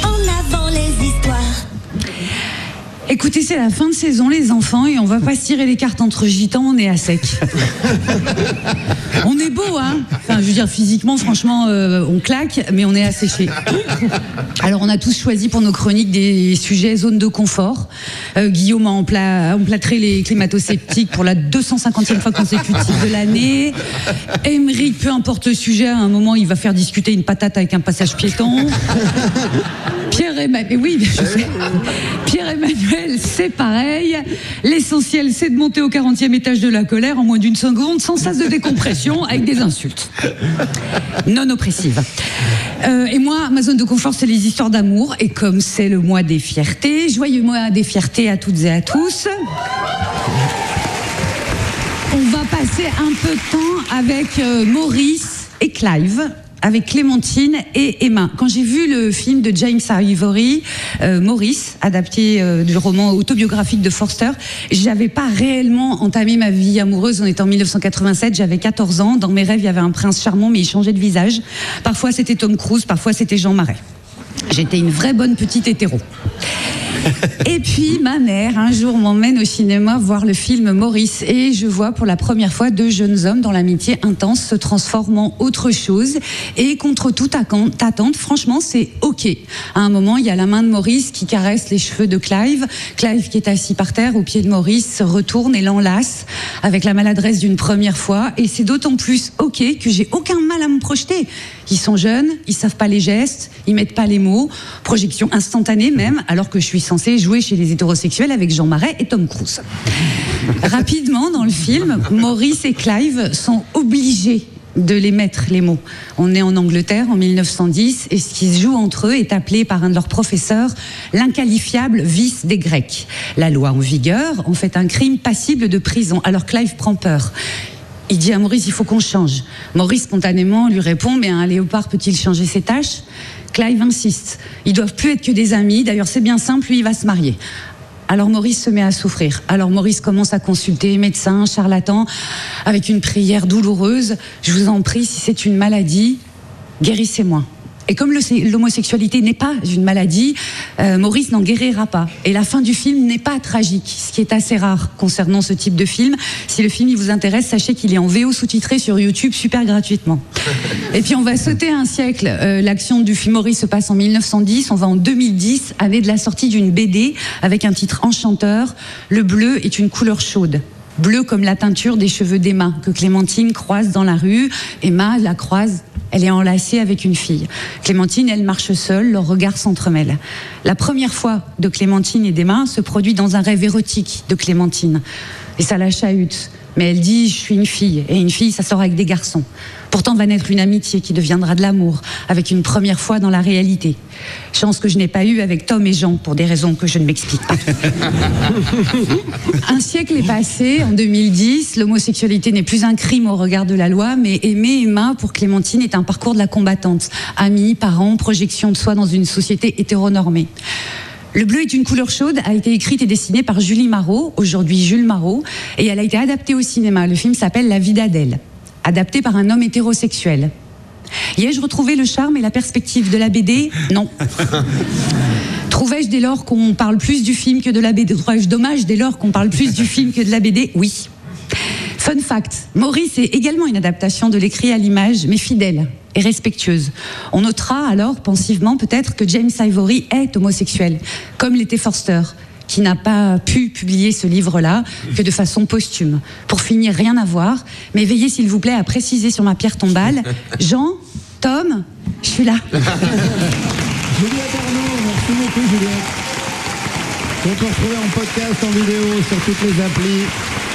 [SPEAKER 18] En avant les histoires.
[SPEAKER 17] Écoutez, c'est la fin de saison, les enfants, et on va pas se tirer les cartes entre gitans, on est à sec. On est beau, hein. Enfin, je veux dire, physiquement, franchement, euh, on claque, mais on est asséché. Alors, on a tous choisi pour nos chroniques des sujets zone de confort. Euh, Guillaume a empla- emplâtré les climato-sceptiques pour la deux cent cinquantième fois consécutive de l'année. Émeric, peu importe le sujet, à un moment, il va faire discuter une patate avec un passage piéton. Pierre-Emmanuel, oui, je sais. Pierre-Emmanuel, c'est pareil. L'essentiel, c'est de monter au quarantième étage de la colère en moins d'une seconde, sans sas de décompression, avec des insultes non oppressives. Euh, et moi, ma zone de confort, c'est les histoires d'amour. Et comme c'est le mois des fiertés, joyeux mois des fiertés à toutes et à tous. On va passer un peu de temps avec euh, Maurice et Clive, avec Clémentine et Emma. Quand j'ai vu le film de James Ivory, euh, Maurice, adapté euh, du roman autobiographique de Forster, j'avais pas réellement entamé ma vie amoureuse. On était en mille neuf cent quatre-vingt-sept, j'avais quatorze ans. Dans mes rêves, il y avait un prince charmant, mais il changeait de visage. Parfois, c'était Tom Cruise, parfois, c'était Jean Marais. J'étais une vraie bonne petite hétéro. Et puis ma mère un jour m'emmène au cinéma voir le film Maurice, et je vois pour la première fois deux jeunes hommes dont l'amitié intense se transforme en autre chose, et contre toute attente, franchement c'est ok. À un moment il y a la main de Maurice qui caresse les cheveux de Clive. Clive qui est assis par terre au pied de Maurice se retourne et l'enlace avec la maladresse d'une première fois, et c'est d'autant plus ok que j'ai aucun mal à me projeter. Ils sont jeunes, ils savent pas les gestes, ils mettent pas les mots, projection instantanée même, alors que je suis censée jouer chez les hétérosexuels avec Jean Marais et Tom Cruise. Rapidement, dans le film, Maurice et Clive sont obligés de les mettre, les mots. On est en Angleterre en mille neuf cent dix, et ce qui se joue entre eux est appelé par un de leurs professeurs l'inqualifiable vice des Grecs. La loi en vigueur en fait un crime passible de prison. Alors Clive prend peur. Il dit à Maurice, il faut qu'on change. Maurice, spontanément, lui répond, mais un léopard peut-il changer ses tâches ? Clive insiste. Ils doivent plus être que des amis. D'ailleurs, c'est bien simple, lui, il va se marier. Alors Maurice se met à souffrir. Alors Maurice commence à consulter médecins, charlatans, avec une prière douloureuse. Je vous en prie, si c'est une maladie, guérissez-moi. Et comme le, l'homosexualité n'est pas une maladie, euh, Maurice n'en guérira pas. Et la fin du film n'est pas tragique, ce qui est assez rare concernant ce type de film. Si le film il vous intéresse, sachez qu'il est en V O sous-titré sur YouTube, super gratuitement. Et puis on va sauter un siècle. Euh, l'action du film Maurice se passe en mille neuf cent dix, on va en deux mille dix, année de la sortie d'une B D avec un titre enchanteur. Le bleu est une couleur chaude. Bleu comme la teinture des cheveux d'Emma, que Clémentine croise dans la rue. Emma la croise, elle est enlacée avec une fille. Clémentine, elle marche seule, leurs regards s'entremêlent. La première fois de Clémentine et d'Emma se produit dans un rêve érotique de Clémentine. Et ça la chahute. Mais elle dit, je suis une fille, et une fille, ça sort avec des garçons. Pourtant va naître une amitié qui deviendra de l'amour, avec une première fois dans la réalité. Chance que je n'ai pas eue avec Tom et Jean, pour des raisons que je ne m'explique pas. Un siècle est passé, en deux mille dix, l'homosexualité n'est plus un crime au regard de la loi, mais aimer Emma, pour Clémentine, est un parcours de la combattante. Amis, parents, projection de soi dans une société hétéronormée. Le bleu est une couleur chaude a été écrite et dessinée par Julie Marot, aujourd'hui Jules Marot, et elle a été adaptée au cinéma. Le film s'appelle La vie d'Adèle, adapté par un homme hétérosexuel. Y ai-je retrouvé le charme et la perspective de la B D ? Non. Trouvais-je dès lors qu'on parle plus du film que de la B D ? Trouvais-je dommage dès lors qu'on parle plus du film que de la B D ? Oui. Fun fact, Maurice est également une adaptation de l'écrit à l'image, mais fidèle et respectueuse. On notera alors, pensivement peut-être, que James Ivory est homosexuel, comme l'était Forster, qui n'a pas pu publier ce livre-là que de façon posthume. Pour finir, rien à voir, mais veillez s'il vous plaît à préciser sur ma pierre tombale, Jean, Tom, je suis là.
[SPEAKER 1] Juliette Arnaud, merci beaucoup Juliette. On peut retrouver en podcast, en vidéo, sur toutes les applis.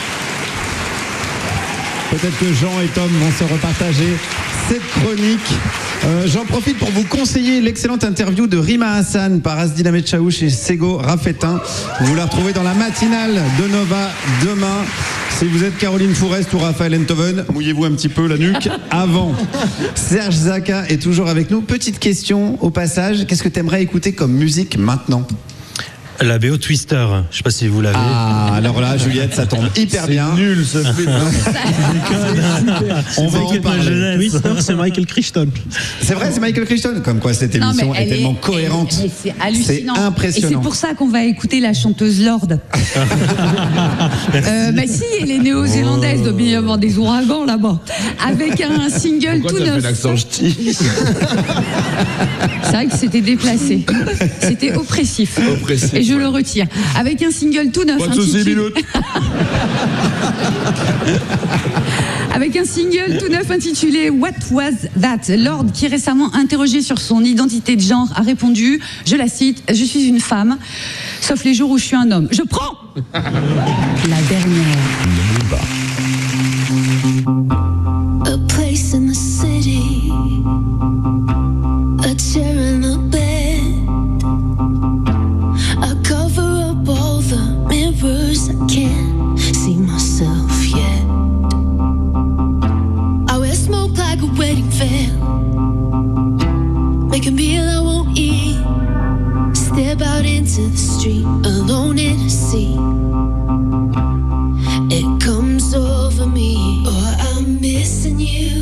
[SPEAKER 1] Peut-être que Jean et Tom vont se repartager cette chronique. Euh, j'en profite pour vous conseiller l'excellente interview de Rima Hassan par Asdin Ahmed Chaouch et Sego Raffetin. Vous la retrouvez dans la matinale de Nova demain. Si vous êtes Caroline Fourest ou Raphaël Enthoven, mouillez-vous un petit peu la nuque avant. Serge Zaka est toujours avec nous. Petite question au passage, qu'est-ce que tu aimerais écouter comme musique maintenant ?
[SPEAKER 6] La B O Twister, je sais pas si vous l'avez.
[SPEAKER 1] Ah, alors là, Juliette, ça tombe hyper
[SPEAKER 6] c'est
[SPEAKER 1] bien.
[SPEAKER 6] nul ce film.
[SPEAKER 1] On va en parler.
[SPEAKER 4] Twister, c'est Michael Crichton.
[SPEAKER 1] C'est vrai, c'est Michael Crichton. Comme quoi, cette
[SPEAKER 17] Non,
[SPEAKER 1] émission
[SPEAKER 17] mais
[SPEAKER 1] est
[SPEAKER 17] elle
[SPEAKER 1] tellement
[SPEAKER 17] est-
[SPEAKER 1] cohérente.
[SPEAKER 17] elle- C'est hallucinant.
[SPEAKER 1] C'est impressionnant.
[SPEAKER 17] Et c'est pour ça qu'on va écouter la chanteuse Lorde. euh, bah si, elle est néo-zélandaise, il doit bien y avoir des ouragans là-bas. Avec un single
[SPEAKER 11] Pourquoi
[SPEAKER 17] tout
[SPEAKER 11] t'as fait
[SPEAKER 17] neuf.
[SPEAKER 11] l'accent ch'ti ?
[SPEAKER 17] C'est vrai que c'était déplacé. C'était oppressif.
[SPEAKER 11] Oppressif,
[SPEAKER 17] Et je
[SPEAKER 11] ouais.
[SPEAKER 17] le retire. Avec un single tout neuf.
[SPEAKER 11] Pas de soucis,
[SPEAKER 17] intitulé-
[SPEAKER 11] Biloute.
[SPEAKER 17] Avec un single tout neuf intitulé What Was That ? Lord, qui est récemment interrogé sur son identité de genre, a répondu, je la cite, je suis une femme, sauf les jours où je suis un homme. Je prends la dernière.
[SPEAKER 18] A place in the city, a chair and a bed. I cover up all the mirrors, I can't see myself yet. I wear smoke like a wedding veil, make a meal I won't eat, step out into the street, alone in a sea. It comes over me, oh, I'm missing you.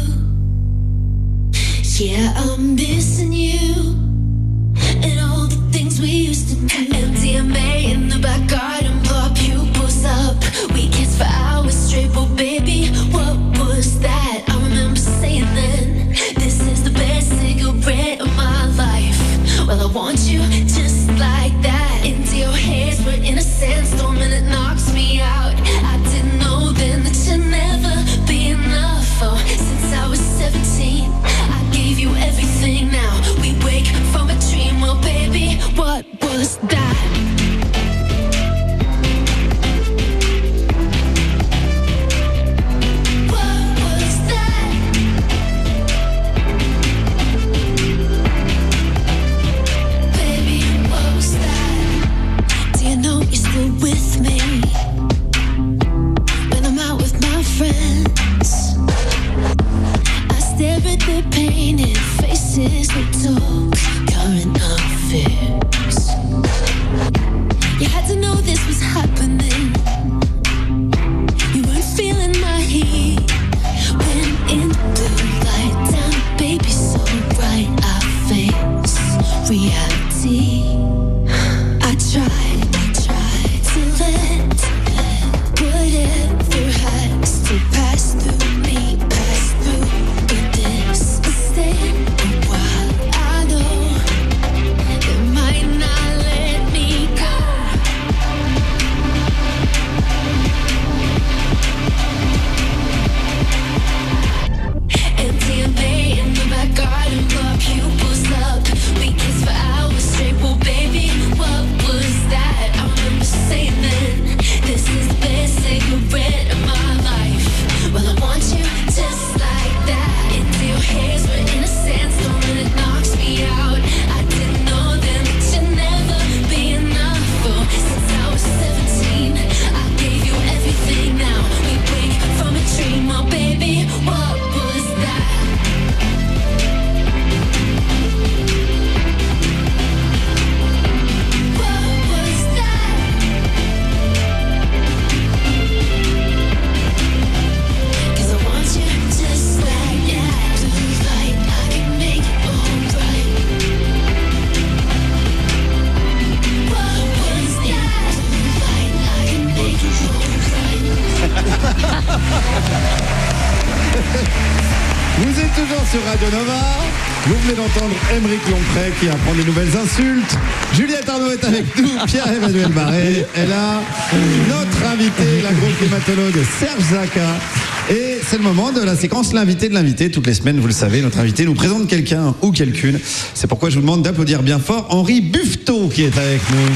[SPEAKER 18] Yeah, I'm missing you. And all the things we used to do. M D M A in the back garden, blow our pupils up. We kissed for hours straight, but baby, what was that? I remember saying then, this is the best cigarette of my life. Well, I want you just like that. Into your hairs, we're in a sandstorm and it knocks me out. I didn't know then that you'd never be enough. Oh, since I was seventeen, I gave you everything. Now we wake
[SPEAKER 1] sur Radio Nova. Vous venez d'entendre Aymeric Lomprey qui apprend des nouvelles insultes. Juliette Arnaud est avec nous, Pierre-Emmanuel Barré est là. Notre invité, l'agroclimatologue Serge Zaka. Et c'est le moment de la séquence l'invité de l'invité. Toutes les semaines, vous le savez, notre invité nous présente quelqu'un ou quelqu'une. C'est pourquoi je vous demande d'applaudir bien fort Henri Buffetot qui est avec nous.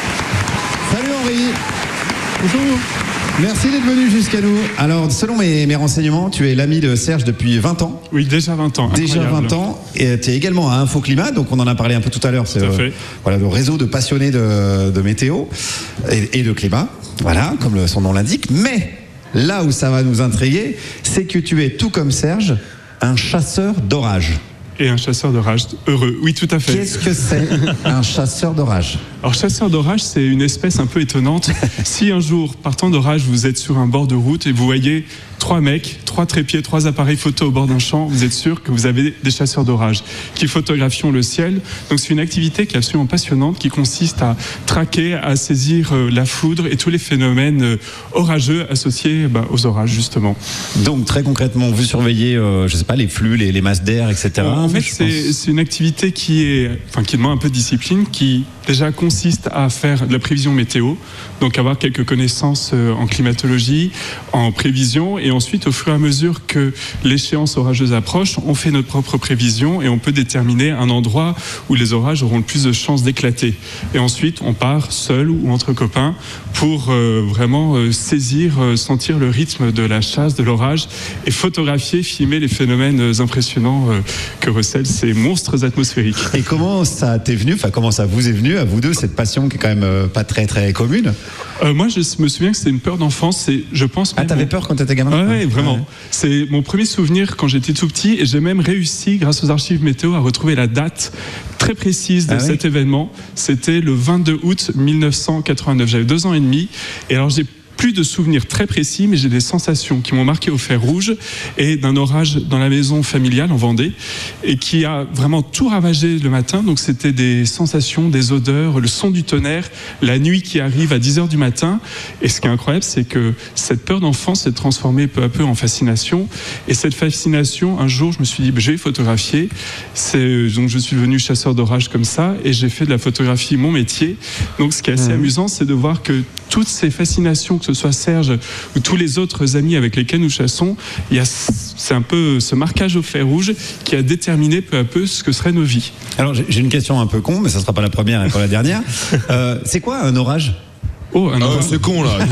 [SPEAKER 1] Salut Henri. Bonjour. Merci d'être venu jusqu'à nous. Alors, selon mes, mes renseignements, tu es l'ami de Serge depuis vingt ans.
[SPEAKER 3] Oui, déjà vingt ans.
[SPEAKER 1] Déjà vingt ans. Et tu es également à Infoclimat, donc on en a parlé un peu tout à l'heure. C'est euh, voilà, le réseau de passionnés de, de météo et, et de climat. Voilà, comme le, son nom l'indique. Mais là où ça va nous intriguer, c'est que tu es, tout comme Serge, un chasseur d'orage.
[SPEAKER 3] Et un chasseur d'orage heureux, oui, tout à fait.
[SPEAKER 1] Qu'est-ce que c'est un chasseur d'orage?
[SPEAKER 3] Alors, chasseur d'orage, c'est une espèce un peu étonnante. Si un jour, partant d'orage, vous êtes sur un bord de route et vous voyez trois mecs, trois trépieds, trois appareils photo au bord d'un champ, vous êtes sûr que vous avez des chasseurs d'orage qui photographient le ciel. Donc, c'est une activité qui est absolument passionnante, qui consiste à traquer, à saisir la foudre et tous les phénomènes orageux associés bah, aux orages, justement.
[SPEAKER 4] Donc, très concrètement, vous surveillez, euh, je sais pas, les flux, les, les masses d'air, et cetera.
[SPEAKER 3] En fait, c'est, c'est une activité qui est, enfin, qui demande un peu de discipline, qui déjà consiste à faire de la prévision météo, donc avoir quelques connaissances en climatologie, en prévision, et ensuite, au fur et à mesure que l'échéance orageuse approche, on fait notre propre prévision et on peut déterminer un endroit où les orages auront le plus de chances d'éclater. Et ensuite, on part seul ou entre copains pour euh, vraiment euh, saisir, euh, sentir le rythme de la chasse, de l'orage, et photographier, filmer les phénomènes impressionnants euh, que recèlent ces monstres atmosphériques.
[SPEAKER 4] Et comment ça t'est venu, enfin comment ça vous est venu à vous deux, cette passion qui est quand même euh, pas très très commune?
[SPEAKER 3] euh, Moi, je me souviens que c'était une peur d'enfance. C'est, je pense.
[SPEAKER 4] Ah, t'avais mon... peur quand t'étais gamin?
[SPEAKER 3] Ouais, vraiment. Ouais. C'est mon premier souvenir quand j'étais tout petit, et j'ai même réussi, grâce aux archives météo, à retrouver la date très précise de ah, cet oui. événement. C'était le vingt-deux août mille neuf cent quatre-vingt-neuf. J'avais deux ans et demi, et alors j'ai plus de souvenirs très précis, mais j'ai des sensations qui m'ont marqué au fer rouge, et d'un orage dans la maison familiale en Vendée, et qui a vraiment tout ravagé le matin. Donc c'était des sensations, des odeurs, le son du tonnerre, la nuit qui arrive à dix heures du matin. Et ce qui est incroyable, c'est que cette peur d'enfant s'est transformée peu à peu en fascination. Et cette fascination, un jour, je me suis dit, bah, je vais photographier. C'est, donc je suis devenu chasseur d'orage comme ça, et j'ai fait de la photographie mon métier. Donc ce qui est assez mmh. amusant, c'est de voir que toutes ces fascinations, que ce soit Serge ou tous les autres amis avec lesquels nous chassons, il y a, c'est un peu ce marquage au fer rouge qui a déterminé peu à peu ce que seraient nos vies.
[SPEAKER 4] Alors j'ai une question un peu con, mais ça ne sera pas la première et pas la dernière. Euh, c'est quoi un orage ?
[SPEAKER 3] Oh, un orage.
[SPEAKER 5] Ah, c'est con là.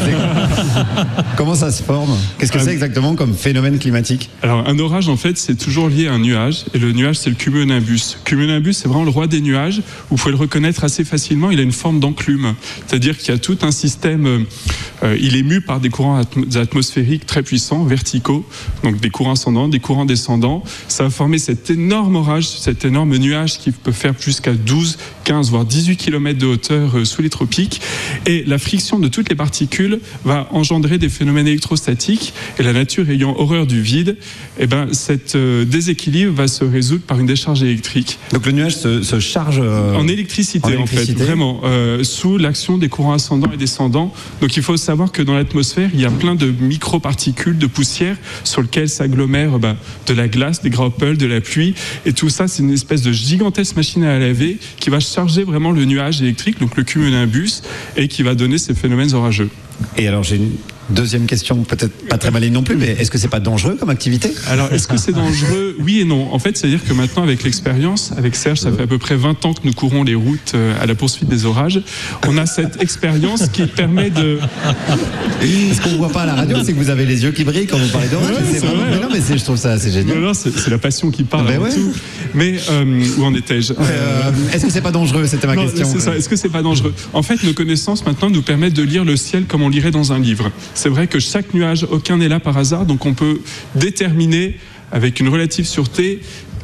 [SPEAKER 4] Comment ça se forme? Qu'est-ce que c'est exactement comme phénomène climatique?
[SPEAKER 3] Alors un orage, en fait, c'est toujours lié à un nuage, et le nuage, c'est le cumulonimbus. Cumulonimbus, c'est vraiment le roi des nuages. Vous pouvez le reconnaître assez facilement. Il a une forme d'enclume, c'est-à-dire qu'il y a tout un système. Euh, il est mu par des courants atm- atmosphériques très puissants, verticaux, donc des courants ascendants, des courants descendants. Ça va former cet énorme orage, cet énorme nuage qui peut faire jusqu'à douze, quinze, voire dix-huit kilomètres de hauteur euh, sous les tropiques. Et la friction de toutes les particules va engendrer des phénomènes électrostatiques, et la nature ayant horreur du vide, eh ben, cet euh, déséquilibre va se résoudre par une décharge électrique.
[SPEAKER 4] Donc le nuage se, se charge euh,
[SPEAKER 3] en, électricité, en électricité, en fait, vraiment, euh, sous l'action des courants ascendants et descendants. Donc il faut savoir que dans l'atmosphère, il y a plein de microparticules, de poussière, sur lesquelles s'agglomèrent bah, de la glace, des graupels, de la pluie, et tout ça, c'est une espèce de gigantesque machine à laver qui va charger vraiment le nuage électrique, donc le cumulonimbus, et qui va donner ces phénomènes orageux.
[SPEAKER 4] Et alors j'ai une deuxième question, peut-être pas très maligne non plus, mais est-ce que c'est pas dangereux comme activité?
[SPEAKER 3] Alors est-ce que c'est dangereux? Oui et non. En fait, c'est-à-dire que maintenant, avec l'expérience, avec Serge, ça fait à peu près vingt ans que nous courons les routes à la poursuite des orages. On a cette expérience qui permet de...
[SPEAKER 4] Ce qu'on ne voit pas à la radio, c'est que vous avez les yeux qui brillent quand vous parlez d'orage. Ouais, c'est c'est vraiment... mais non, mais c'est, je trouve ça assez génial.
[SPEAKER 3] Non, non, c'est, c'est la passion qui parle
[SPEAKER 4] ben
[SPEAKER 3] avant
[SPEAKER 4] ouais.
[SPEAKER 3] tout. Mais euh, où en étais-je?
[SPEAKER 4] euh, Est-ce que c'est pas dangereux? C'était ma
[SPEAKER 3] non,
[SPEAKER 4] question.
[SPEAKER 3] C'est ça. Est-ce que c'est pas dangereux? En fait, nos connaissances maintenant nous permettent de lire le ciel comme on lirait dans un livre. C'est vrai que chaque nuage, aucun n'est là par hasard, donc on peut déterminer avec une relative sûreté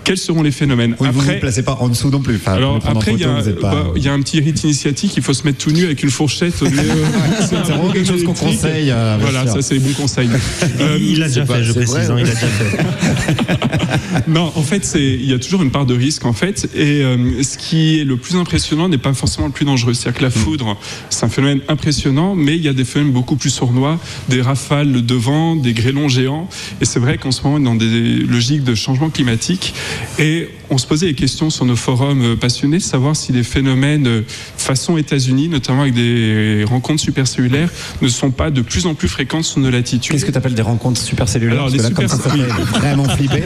[SPEAKER 3] quels seront les phénomènes?
[SPEAKER 4] Oui,
[SPEAKER 3] après,
[SPEAKER 4] vous ne vous placez pas en dessous non plus. Enfin,
[SPEAKER 3] alors après, il y,
[SPEAKER 4] photo, pas...
[SPEAKER 3] bah, y a un petit rite initiatique, il faut se mettre tout nu avec une fourchette. Mais, euh,
[SPEAKER 4] c'est vraiment quelque chose qu'on conseille. Euh,
[SPEAKER 3] voilà, ça c'est les bons conseils.
[SPEAKER 6] euh, il l'a déjà fait, pas, je précise, vrai, hein, il l'a déjà fait.
[SPEAKER 3] Non, en fait, il y a toujours une part de risque, en fait. Et euh, ce qui est le plus impressionnant n'est pas forcément le plus dangereux. C'est-à-dire que la foudre, c'est un phénomène impressionnant, mais il y a des phénomènes beaucoup plus sournois, des rafales de vent, des grêlons géants. Et c'est vrai qu'en ce moment, on est dans des logiques de changement climatique. Et on se posait des questions sur nos forums passionnés, de savoir si les phénomènes façon États-Unis, notamment avec des rencontres supercellulaires, ne sont pas de plus en plus fréquentes sur nos latitudes.
[SPEAKER 4] Qu'est-ce que tu appelles des rencontres supercellulaires?
[SPEAKER 3] Alors, les
[SPEAKER 4] là,
[SPEAKER 3] super...
[SPEAKER 4] comme ça, ça fait vraiment flipper.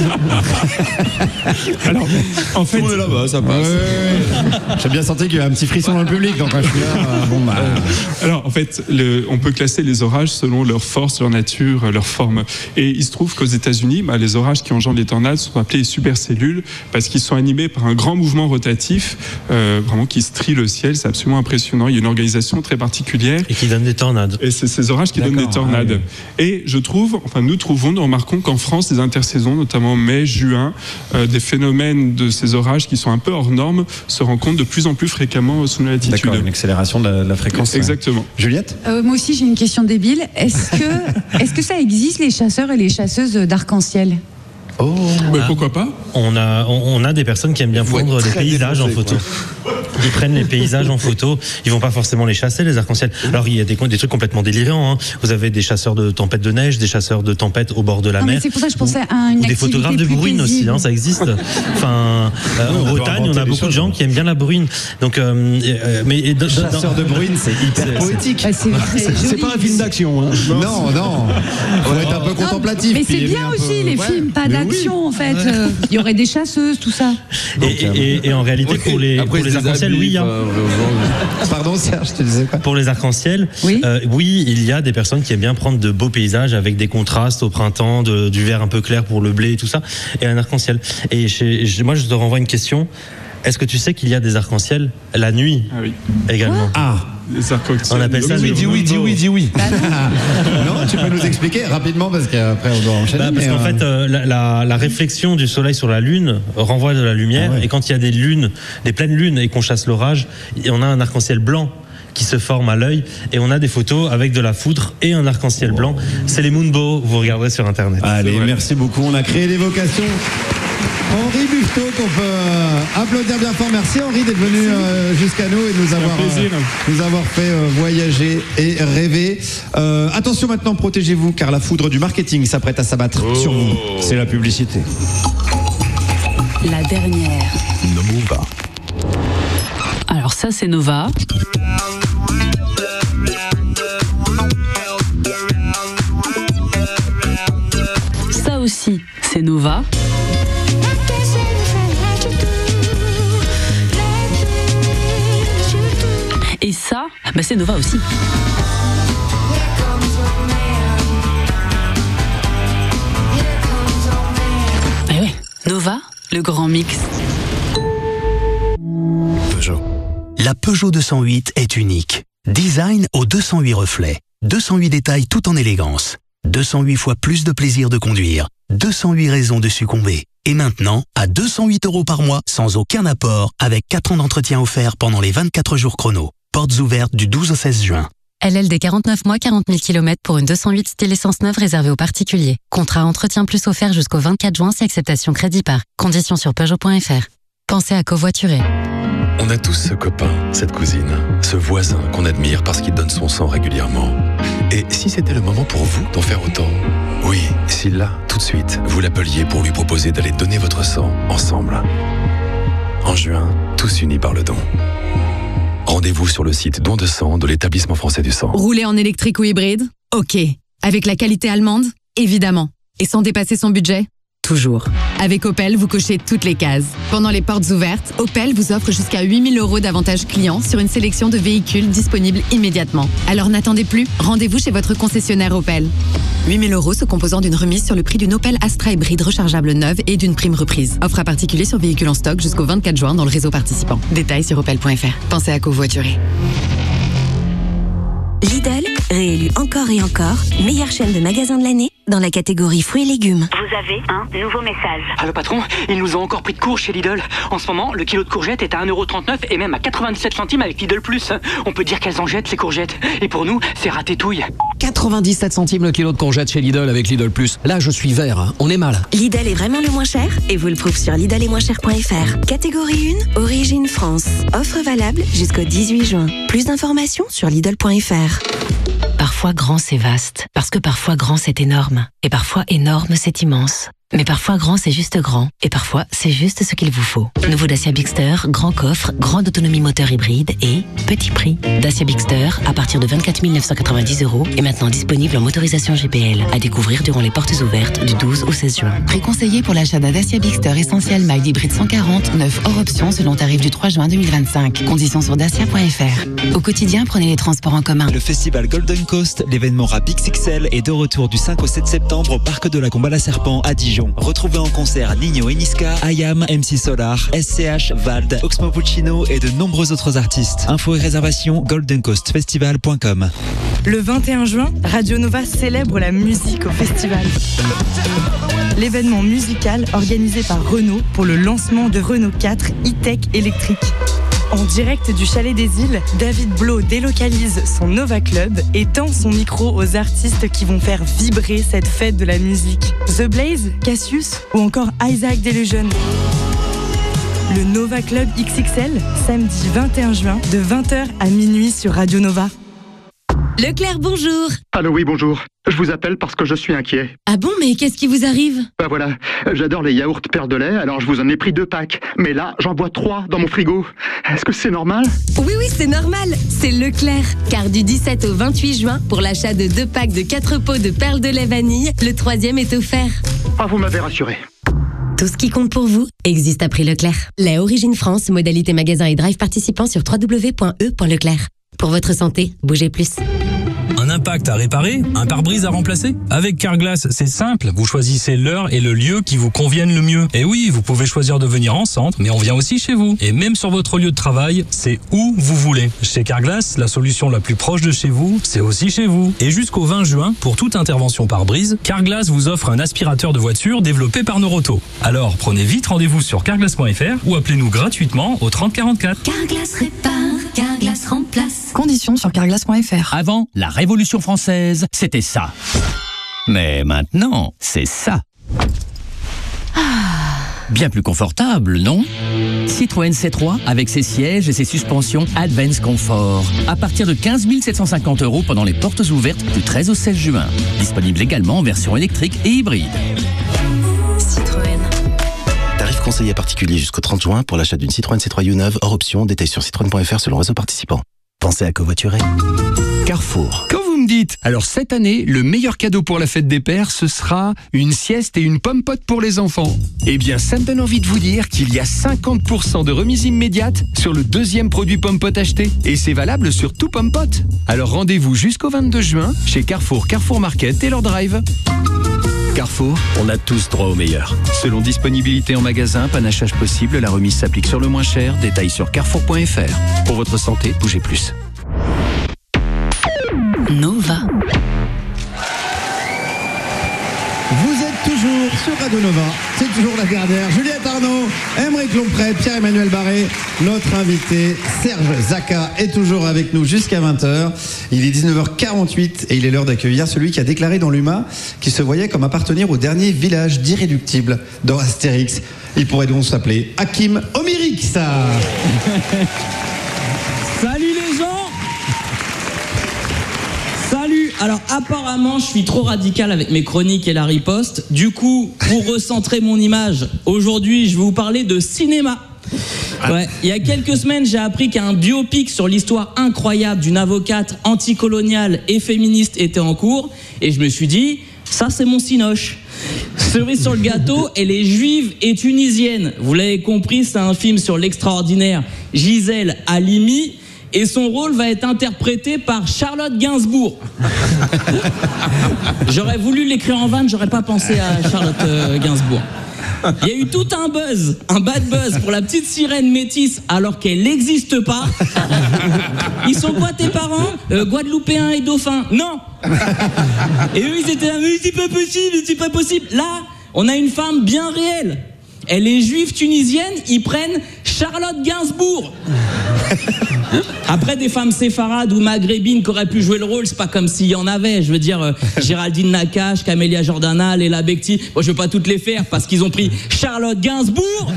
[SPEAKER 3] Alors, en fait,
[SPEAKER 11] on est là-bas, ça passe.
[SPEAKER 4] Ouais, ouais, ouais. J'ai bien senti qu'il y avait un petit frisson dans le public, donc quand je suis là, euh, bon bah.
[SPEAKER 3] Alors, en fait, le, on peut classer les orages selon leur force, leur nature, leur forme. Et il se trouve qu'aux États-Unis, bah, les orages qui engendrent les tornades sont appelés les supercellules parce qu'ils sont animés par un grand mouvement rotatif, euh, vraiment qui strie le ciel. C'est absolument impressionnant. Il y a une organisation très particulière.
[SPEAKER 6] Et qui donne des tornades.
[SPEAKER 3] Et c'est ces orages qui donnent des tornades. Ah, oui. Et je trouve, enfin, nous trouvons, nous remarquons qu'en France, les intersaisons, notamment mai, juin, euh, des phénomènes de ces orages qui sont un peu hors normes se rencontrent de plus en plus fréquemment sous nos latitudes.
[SPEAKER 4] D'accord, une accélération de la, de la fréquence.
[SPEAKER 3] Exactement.
[SPEAKER 4] Ouais. Juliette?
[SPEAKER 17] euh, Moi aussi, j'ai une question débile. Est-ce que, est-ce que ça existe, les chasseurs et les chasseuses d'arc-en-ciel?
[SPEAKER 3] Oh, mais ah. Pourquoi pas?
[SPEAKER 6] On a, on, on a des personnes qui aiment bien prendre les paysages en photo. Ils prennent les paysages en photo. Ils vont pas forcément les chasser, les arcs-en-ciel. Alors il y a des, des trucs complètement délirants. Hein. Vous avez des chasseurs de tempêtes de neige, des chasseurs de tempêtes au bord de la
[SPEAKER 17] non,
[SPEAKER 6] mer.
[SPEAKER 17] Mais c'est pour ça que je pensais à une
[SPEAKER 6] ou des photographes de bruine aussi, hein, ça existe. Enfin, euh, en Bretagne, on a beaucoup de gens qui aiment bien la bruine. Donc, euh, euh, mais
[SPEAKER 4] chasseur de bruine, c'est hyper poétique.
[SPEAKER 21] C'est, c'est, c'est pas un film d'action. Hein.
[SPEAKER 4] Non, non. Faut être un peu contemplatif.
[SPEAKER 17] Mais c'est bien aussi les films, pas d'action en fait. Il y aurait des chasseuses, tout ça.
[SPEAKER 6] Et, et, et en réalité, pour les, pour les arcs-en-ciel, oui, il y a.
[SPEAKER 4] Pardon, Serge, je te disais quoi?
[SPEAKER 6] Pour les arcs-en-ciel, oui. Euh, oui, il y a des personnes qui aiment bien prendre de beaux paysages avec des contrastes au printemps, de, du vert un peu clair pour le blé et tout ça, et un arc-en-ciel. Et chez, moi, je te renvoie une question. Est-ce que tu sais qu'il y a des arcs-en-ciel la nuit
[SPEAKER 3] ah oui.
[SPEAKER 6] également?
[SPEAKER 4] Ah.
[SPEAKER 3] Les arcs-en-ciel.
[SPEAKER 6] On appelle ça.
[SPEAKER 21] Oui, dis oui, dis oui, dis oui.
[SPEAKER 4] Non, tu peux nous expliquer rapidement parce qu'après on doit enchaîner.
[SPEAKER 6] Bah, parce qu'en euh... fait, euh, la, la, la réflexion du soleil sur la lune renvoie de la lumière, ah ouais. Et quand il y a des lunes, des pleines lunes et qu'on chasse l'orage, on a un arc-en-ciel blanc qui se forme à l'œil et on a des photos avec de la foudre et un arc-en-ciel wow. blanc. C'est les moonbows, vous regarderez sur internet.
[SPEAKER 4] Allez, merci beaucoup. On a créé l'évocation. Henri Buffetot, qu'on peut applaudir bien fort. Merci Henri d'être venu euh, jusqu'à nous et de nous avoir, euh, nous avoir fait euh, voyager et rêver. Euh, attention maintenant, protégez-vous car la foudre du marketing s'apprête à s'abattre oh. sur vous. C'est la publicité.
[SPEAKER 10] La dernière.
[SPEAKER 5] Nova.
[SPEAKER 10] Alors ça c'est Nova. Ça aussi c'est Nova. Et ça, bah c'est Nova aussi. Eh ouais, Nova, le grand mix.
[SPEAKER 8] Peugeot. La Peugeot deux cent huit est unique. Design aux deux cent huit reflets. deux cent huit détails tout en élégance. deux cent huit fois plus de plaisir de conduire. deux cent huit raisons de succomber. Et maintenant, à deux cent huit euros par mois, sans aucun apport, avec quatre ans d'entretien offert pendant les vingt-quatre jours chrono. Portes ouvertes du douze au seize juin.
[SPEAKER 7] L L D quarante-neuf mois, quarante mille kilomètres pour une deux cent huit style essence neuve réservée aux particuliers. Contrat entretien plus offert jusqu'au vingt-quatre juin si acceptation crédit par. Conditions sur Peugeot point F R. Pensez à covoiturer.
[SPEAKER 5] On a tous ce copain, cette cousine, ce voisin qu'on admire parce qu'il donne son sang régulièrement. Et si c'était le moment pour vous d'en faire autant? Oui, si là, tout de suite, vous l'appeliez pour lui proposer d'aller donner votre sang ensemble. En juin, tous unis par le don. Rendez-vous sur le site don de sang de l'établissement français du sang.
[SPEAKER 22] Rouler en électrique ou hybride? Ok. Avec la qualité allemande? Évidemment. Et sans dépasser son budget? Toujours. Avec Opel, vous cochez toutes les cases. Pendant les portes ouvertes, Opel vous offre jusqu'à huit mille euros d'avantages clients sur une sélection de véhicules disponibles immédiatement. Alors n'attendez plus, rendez-vous chez votre concessionnaire Opel. huit mille euros se composant d'une remise sur le prix d'une Opel Astra hybride rechargeable neuve et d'une prime reprise. Offre à particulier sur véhicules en stock jusqu'au vingt-quatre juin dans le réseau participant. Détails sur opel point F R. Pensez à covoiturer.
[SPEAKER 13] Lidl, réélu encore et encore meilleure chaîne de magasins de l'année dans la catégorie fruits et légumes.
[SPEAKER 14] Vous avez un nouveau message.
[SPEAKER 15] Allô patron, ils nous ont encore pris de court chez Lidl. En ce moment, le kilo de courgettes est à un euro trente-neuf et même à quatre-vingt-dix-sept centimes avec Lidl Plus. On peut dire qu'elles en jettent ces courgettes. Et pour nous, c'est ratatouille.
[SPEAKER 23] quatre-vingt-dix-sept centimes le kilo de courgettes chez Lidl avec Lidl Plus. Là, je suis vert, hein. On est mal.
[SPEAKER 13] Lidl est vraiment le moins cher et vous le prouve sur lidl et moins cher point f r. Catégorie un, origine France. Offre valable jusqu'au dix-huit juin. Plus d'informations sur lidl point f r.
[SPEAKER 9] Parfois grand c'est vaste, parce que parfois grand c'est énorme, et parfois énorme c'est immense. Mais parfois grand c'est juste grand, et parfois c'est juste ce qu'il vous faut. Nouveau Dacia Bigster, grand coffre, grande autonomie moteur hybride et petit prix. Dacia Bigster à partir de vingt-quatre mille neuf cent quatre-vingt-dix euros est maintenant disponible en motorisation G P L, à découvrir durant les portes ouvertes du douze au seize juin.
[SPEAKER 10] Prix conseillé pour l'achat d'un Dacia Bigster Essentiel Mild Hybride cent quarante, neuf hors option selon tarif du trois juin deux mille vingt-cinq. Conditions sur dacia point f r. Au quotidien, prenez les transports en commun.
[SPEAKER 24] Le festival Golden Coast, l'événement rap X X L, est de retour du cinq au sept septembre au parc de la Combat-la-Serpent à Dijon. Retrouvez en concert Nino et Niska, I A M, M C Solar, S C H, Vald, Oxmo Puccino et de nombreux autres artistes. Infos et réservations golden coast festival point com.
[SPEAKER 12] Le vingt et un juin, Radio Nova célèbre la musique au festival. L'événement musical organisé par Renault pour le lancement de Renault quatre e-tech électrique. En direct du Chalet des Îles, David Blo délocalise son Nova Club et tend son micro aux artistes qui vont faire vibrer cette fête de la musique. The Blaze, Cassius ou encore Isaac Delusion. Le Nova Club X X L, samedi vingt et un juin, de vingt heures à minuit sur Radio Nova.
[SPEAKER 22] Leclerc, bonjour.
[SPEAKER 25] Allô, oui, bonjour. Je vous appelle parce que je suis inquiet.
[SPEAKER 22] Ah bon, mais qu'est-ce qui vous arrive?
[SPEAKER 25] Bah voilà, j'adore les yaourts perles de lait, alors je vous en ai pris deux packs. Mais là, j'en bois trois dans mon frigo. Est-ce que c'est normal?
[SPEAKER 22] Oui, oui, c'est normal. C'est Leclerc. Car du dix-sept au vingt-huit juin, pour l'achat de deux packs de quatre pots de perles de lait vanille, le troisième est offert.
[SPEAKER 25] Ah, vous m'avez rassuré.
[SPEAKER 22] Tout ce qui compte pour vous existe à prix Leclerc. Lait Origine France, modalité magasin et drive participant sur w w w point e point leclerc. Pour votre santé, bougez plus.
[SPEAKER 19] Un impact à réparer? Un pare-brise à remplacer? Avec Carglass, c'est simple. Vous choisissez l'heure et le lieu qui vous conviennent le mieux. Et oui, vous pouvez choisir de venir en centre, mais on vient aussi chez vous. Et même sur votre lieu de travail, c'est où vous voulez. Chez Carglass, la solution la plus proche de chez vous, c'est aussi chez vous. Et jusqu'au vingt juin, pour toute intervention pare-brise, Carglass vous offre un aspirateur de voiture développé par Noroto. Alors, prenez vite rendez-vous sur carglass point f r ou appelez-nous gratuitement au trente quarante-quatre.
[SPEAKER 18] Carglass répare, Carglass remplace.
[SPEAKER 10] Conditions sur carglass point f r.
[SPEAKER 26] Avant, la Révolution française, c'était ça. Mais maintenant, c'est ça. Bien plus confortable, non? Citroën C trois avec ses sièges et ses suspensions Advance Comfort. À partir de quinze mille sept cent cinquante euros pendant les portes ouvertes du treize au seize juin. Disponible également en version électrique et hybride.
[SPEAKER 13] Citroën.
[SPEAKER 5] Tarif conseillé particulier jusqu'au trente juin pour l'achat d'une Citroën C trois U-Neuve hors option. Détail sur citroën point f r selon le réseau participant. Pensez à covoiturer. Carrefour.
[SPEAKER 20] Quand vous me dites, alors cette année, le meilleur cadeau pour la fête des pères, ce sera une sieste et une pomme pote pour les enfants. Eh bien, ça me donne envie de vous dire qu'il y a cinquante pour cent de remise immédiate sur le deuxième produit pomme pote acheté. Et c'est valable sur tout pomme pote. Alors rendez-vous jusqu'au vingt-deux juin chez Carrefour, Carrefour Market et leur drive. Carrefour, on a tous droit au meilleur. Selon disponibilité en magasin, panachage possible, la remise s'applique sur le moins cher. Détail sur carrefour point f r. Pour votre santé, bougez plus.
[SPEAKER 9] Nova.
[SPEAKER 1] Vous êtes toujours sur Radio Nova, c'est toujours la dernière. Juliette Arnaud, Aymeric Lompré, Pierre-Emmanuel Barré, notre invité Serge Zaka est toujours avec nous jusqu'à vingt heures. Il est dix-neuf heures quarante-huit et il est l'heure d'accueillir celui qui a déclaré dans l'U M A qu'il se voyait comme appartenir au dernier village d'irréductibles dans Astérix. Il pourrait donc s'appeler Hakim Omirix.
[SPEAKER 27] Salut les gens. Salut. Alors apparemment je suis trop radical avec mes chroniques et la riposte. Du coup, pour recentrer mon image, aujourd'hui je vais vous parler de cinéma. Ouais, il y a quelques semaines, j'ai appris qu'un biopic sur l'histoire incroyable d'une avocate anticoloniale et féministe était en cours. Et je me suis dit, ça c'est mon cinoche. Cerise sur le gâteau, elle est juive et tunisienne. Vous l'avez compris, c'est un film sur l'extraordinaire Gisèle Halimi. et son rôle va être interprété par Charlotte Gainsbourg. J'aurais voulu l'écrire en vanne, j'aurais pas pensé à Charlotte euh, Gainsbourg. Il y a eu tout un buzz, un bad buzz pour la petite sirène métisse alors qu'elle n'existe pas. Ils sont quoi tes parents euh, Guadeloupéens et dauphins. Non. Et eux ils étaient là, mais c'est pas possible, c'est pas possible. Là, on a une femme bien réelle. Elle est juive tunisienne, ils prennent Charlotte Gainsbourg. Après, des femmes séfarades ou maghrébines qui auraient pu jouer le rôle, c'est pas comme s'il y en avait. Je veux dire, euh, Géraldine Nakache, Camélia Jordana, Léla Becti. Moi, je veux pas toutes les faire parce qu'ils ont pris Charlotte Gainsbourg,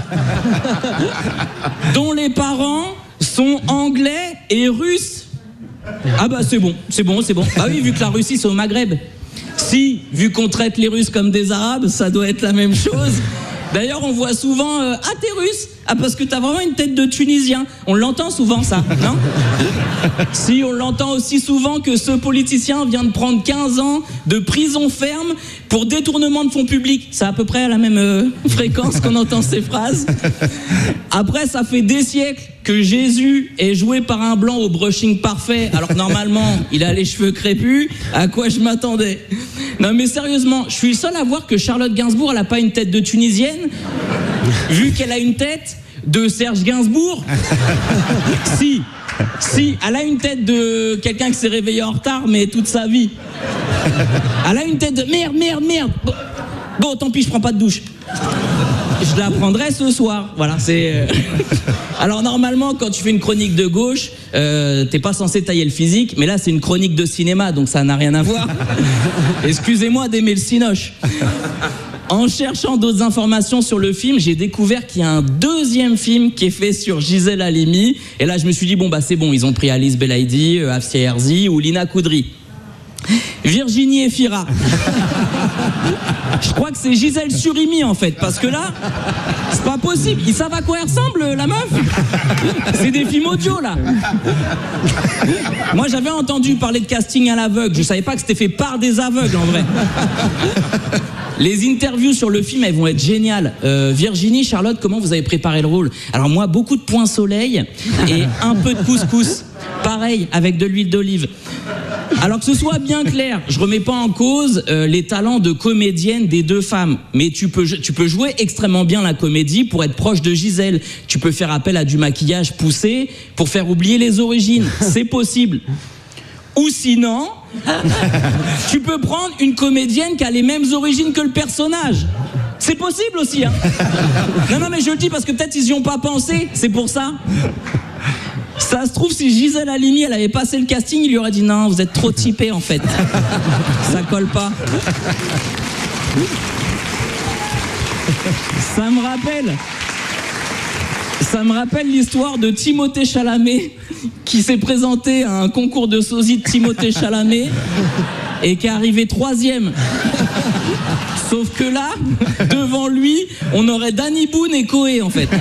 [SPEAKER 27] dont les parents sont anglais et russes. Ah bah c'est bon, c'est bon, c'est bon. Bah oui, vu que la Russie c'est au Maghreb. Si, vu qu'on traite les Russes comme des Arabes, ça doit être la même chose. D'ailleurs, on voit souvent euh, « Ah, t'es russe !» Ah, parce que t'as vraiment une tête de Tunisien. On l'entend souvent, ça, non? Si, on l'entend aussi souvent que ce politicien vient de prendre quinze ans de prison ferme pour détournement de fonds publics. C'est à peu près à la même euh, fréquence qu'on entend ces phrases. Après, ça fait des siècles que Jésus est joué par un blanc au brushing parfait, alors que normalement, il a les cheveux crépus. À quoi je m'attendais? Non mais sérieusement, je suis le seul à voir que Charlotte Gainsbourg, elle a pas une tête de Tunisienne, vu qu'elle a une tête de Serge Gainsbourg. Si, si, elle a une tête de quelqu'un qui s'est réveillé en retard, mais toute sa vie. Elle a une tête de merde, merde, merde. Bon, bon tant pis, je prends pas de douche. Je la prendrai ce soir. Voilà, c'est. Euh... Alors normalement, quand tu fais une chronique de gauche, euh, t'es pas censé tailler le physique, mais là c'est une chronique de cinéma, donc ça n'a rien à voir. Excusez-moi d'aimer le cinoche. En cherchant d'autres informations sur le film, j'ai découvert qu'il y a un deuxième film qui est fait sur Gisèle Halimi. Et là, je me suis dit bon bah c'est bon, ils ont pris Alice Belaïdi, euh, Afsia Herzi ou Lina Koudry. Virginie Efira. Je crois que c'est Gisèle Surimi en fait, parce que là, c'est pas possible. Ils savent à quoi elle ressemble, la meuf? C'est des films audio là. Moi j'avais entendu parler de casting à l'aveugle, je savais pas que c'était fait par des aveugles en vrai. Les interviews sur le film, elles vont être géniales. Euh, Virginie, Charlotte, comment vous avez préparé le rôle? Alors moi, beaucoup de points soleil et un peu de couscous. Pareil, avec de l'huile d'olive. Alors que ce soit bien clair, je remets pas en cause euh, les talents de comédienne des deux femmes, mais tu peux, tu peux jouer extrêmement bien la comédie pour être proche de Gisèle. Tu peux faire appel à du maquillage poussé pour faire oublier les origines, c'est possible. Ou sinon, tu peux prendre une comédienne qui a les mêmes origines que le personnage. C'est possible aussi, hein. Non, non, mais je le dis parce que peut-être ils y ont pas pensé, c'est pour ça. Ça se trouve, si Gisèle Halimi, elle avait passé le casting, il lui aurait dit non, vous êtes trop typé en fait. Ça colle pas. Ça me rappelle... Ça me rappelle l'histoire de Timothée Chalamet qui s'est présenté à un concours de sosie de Timothée Chalamet et qui est arrivé troisième. Sauf que là, devant lui, on aurait Danny Boone et Coé en fait.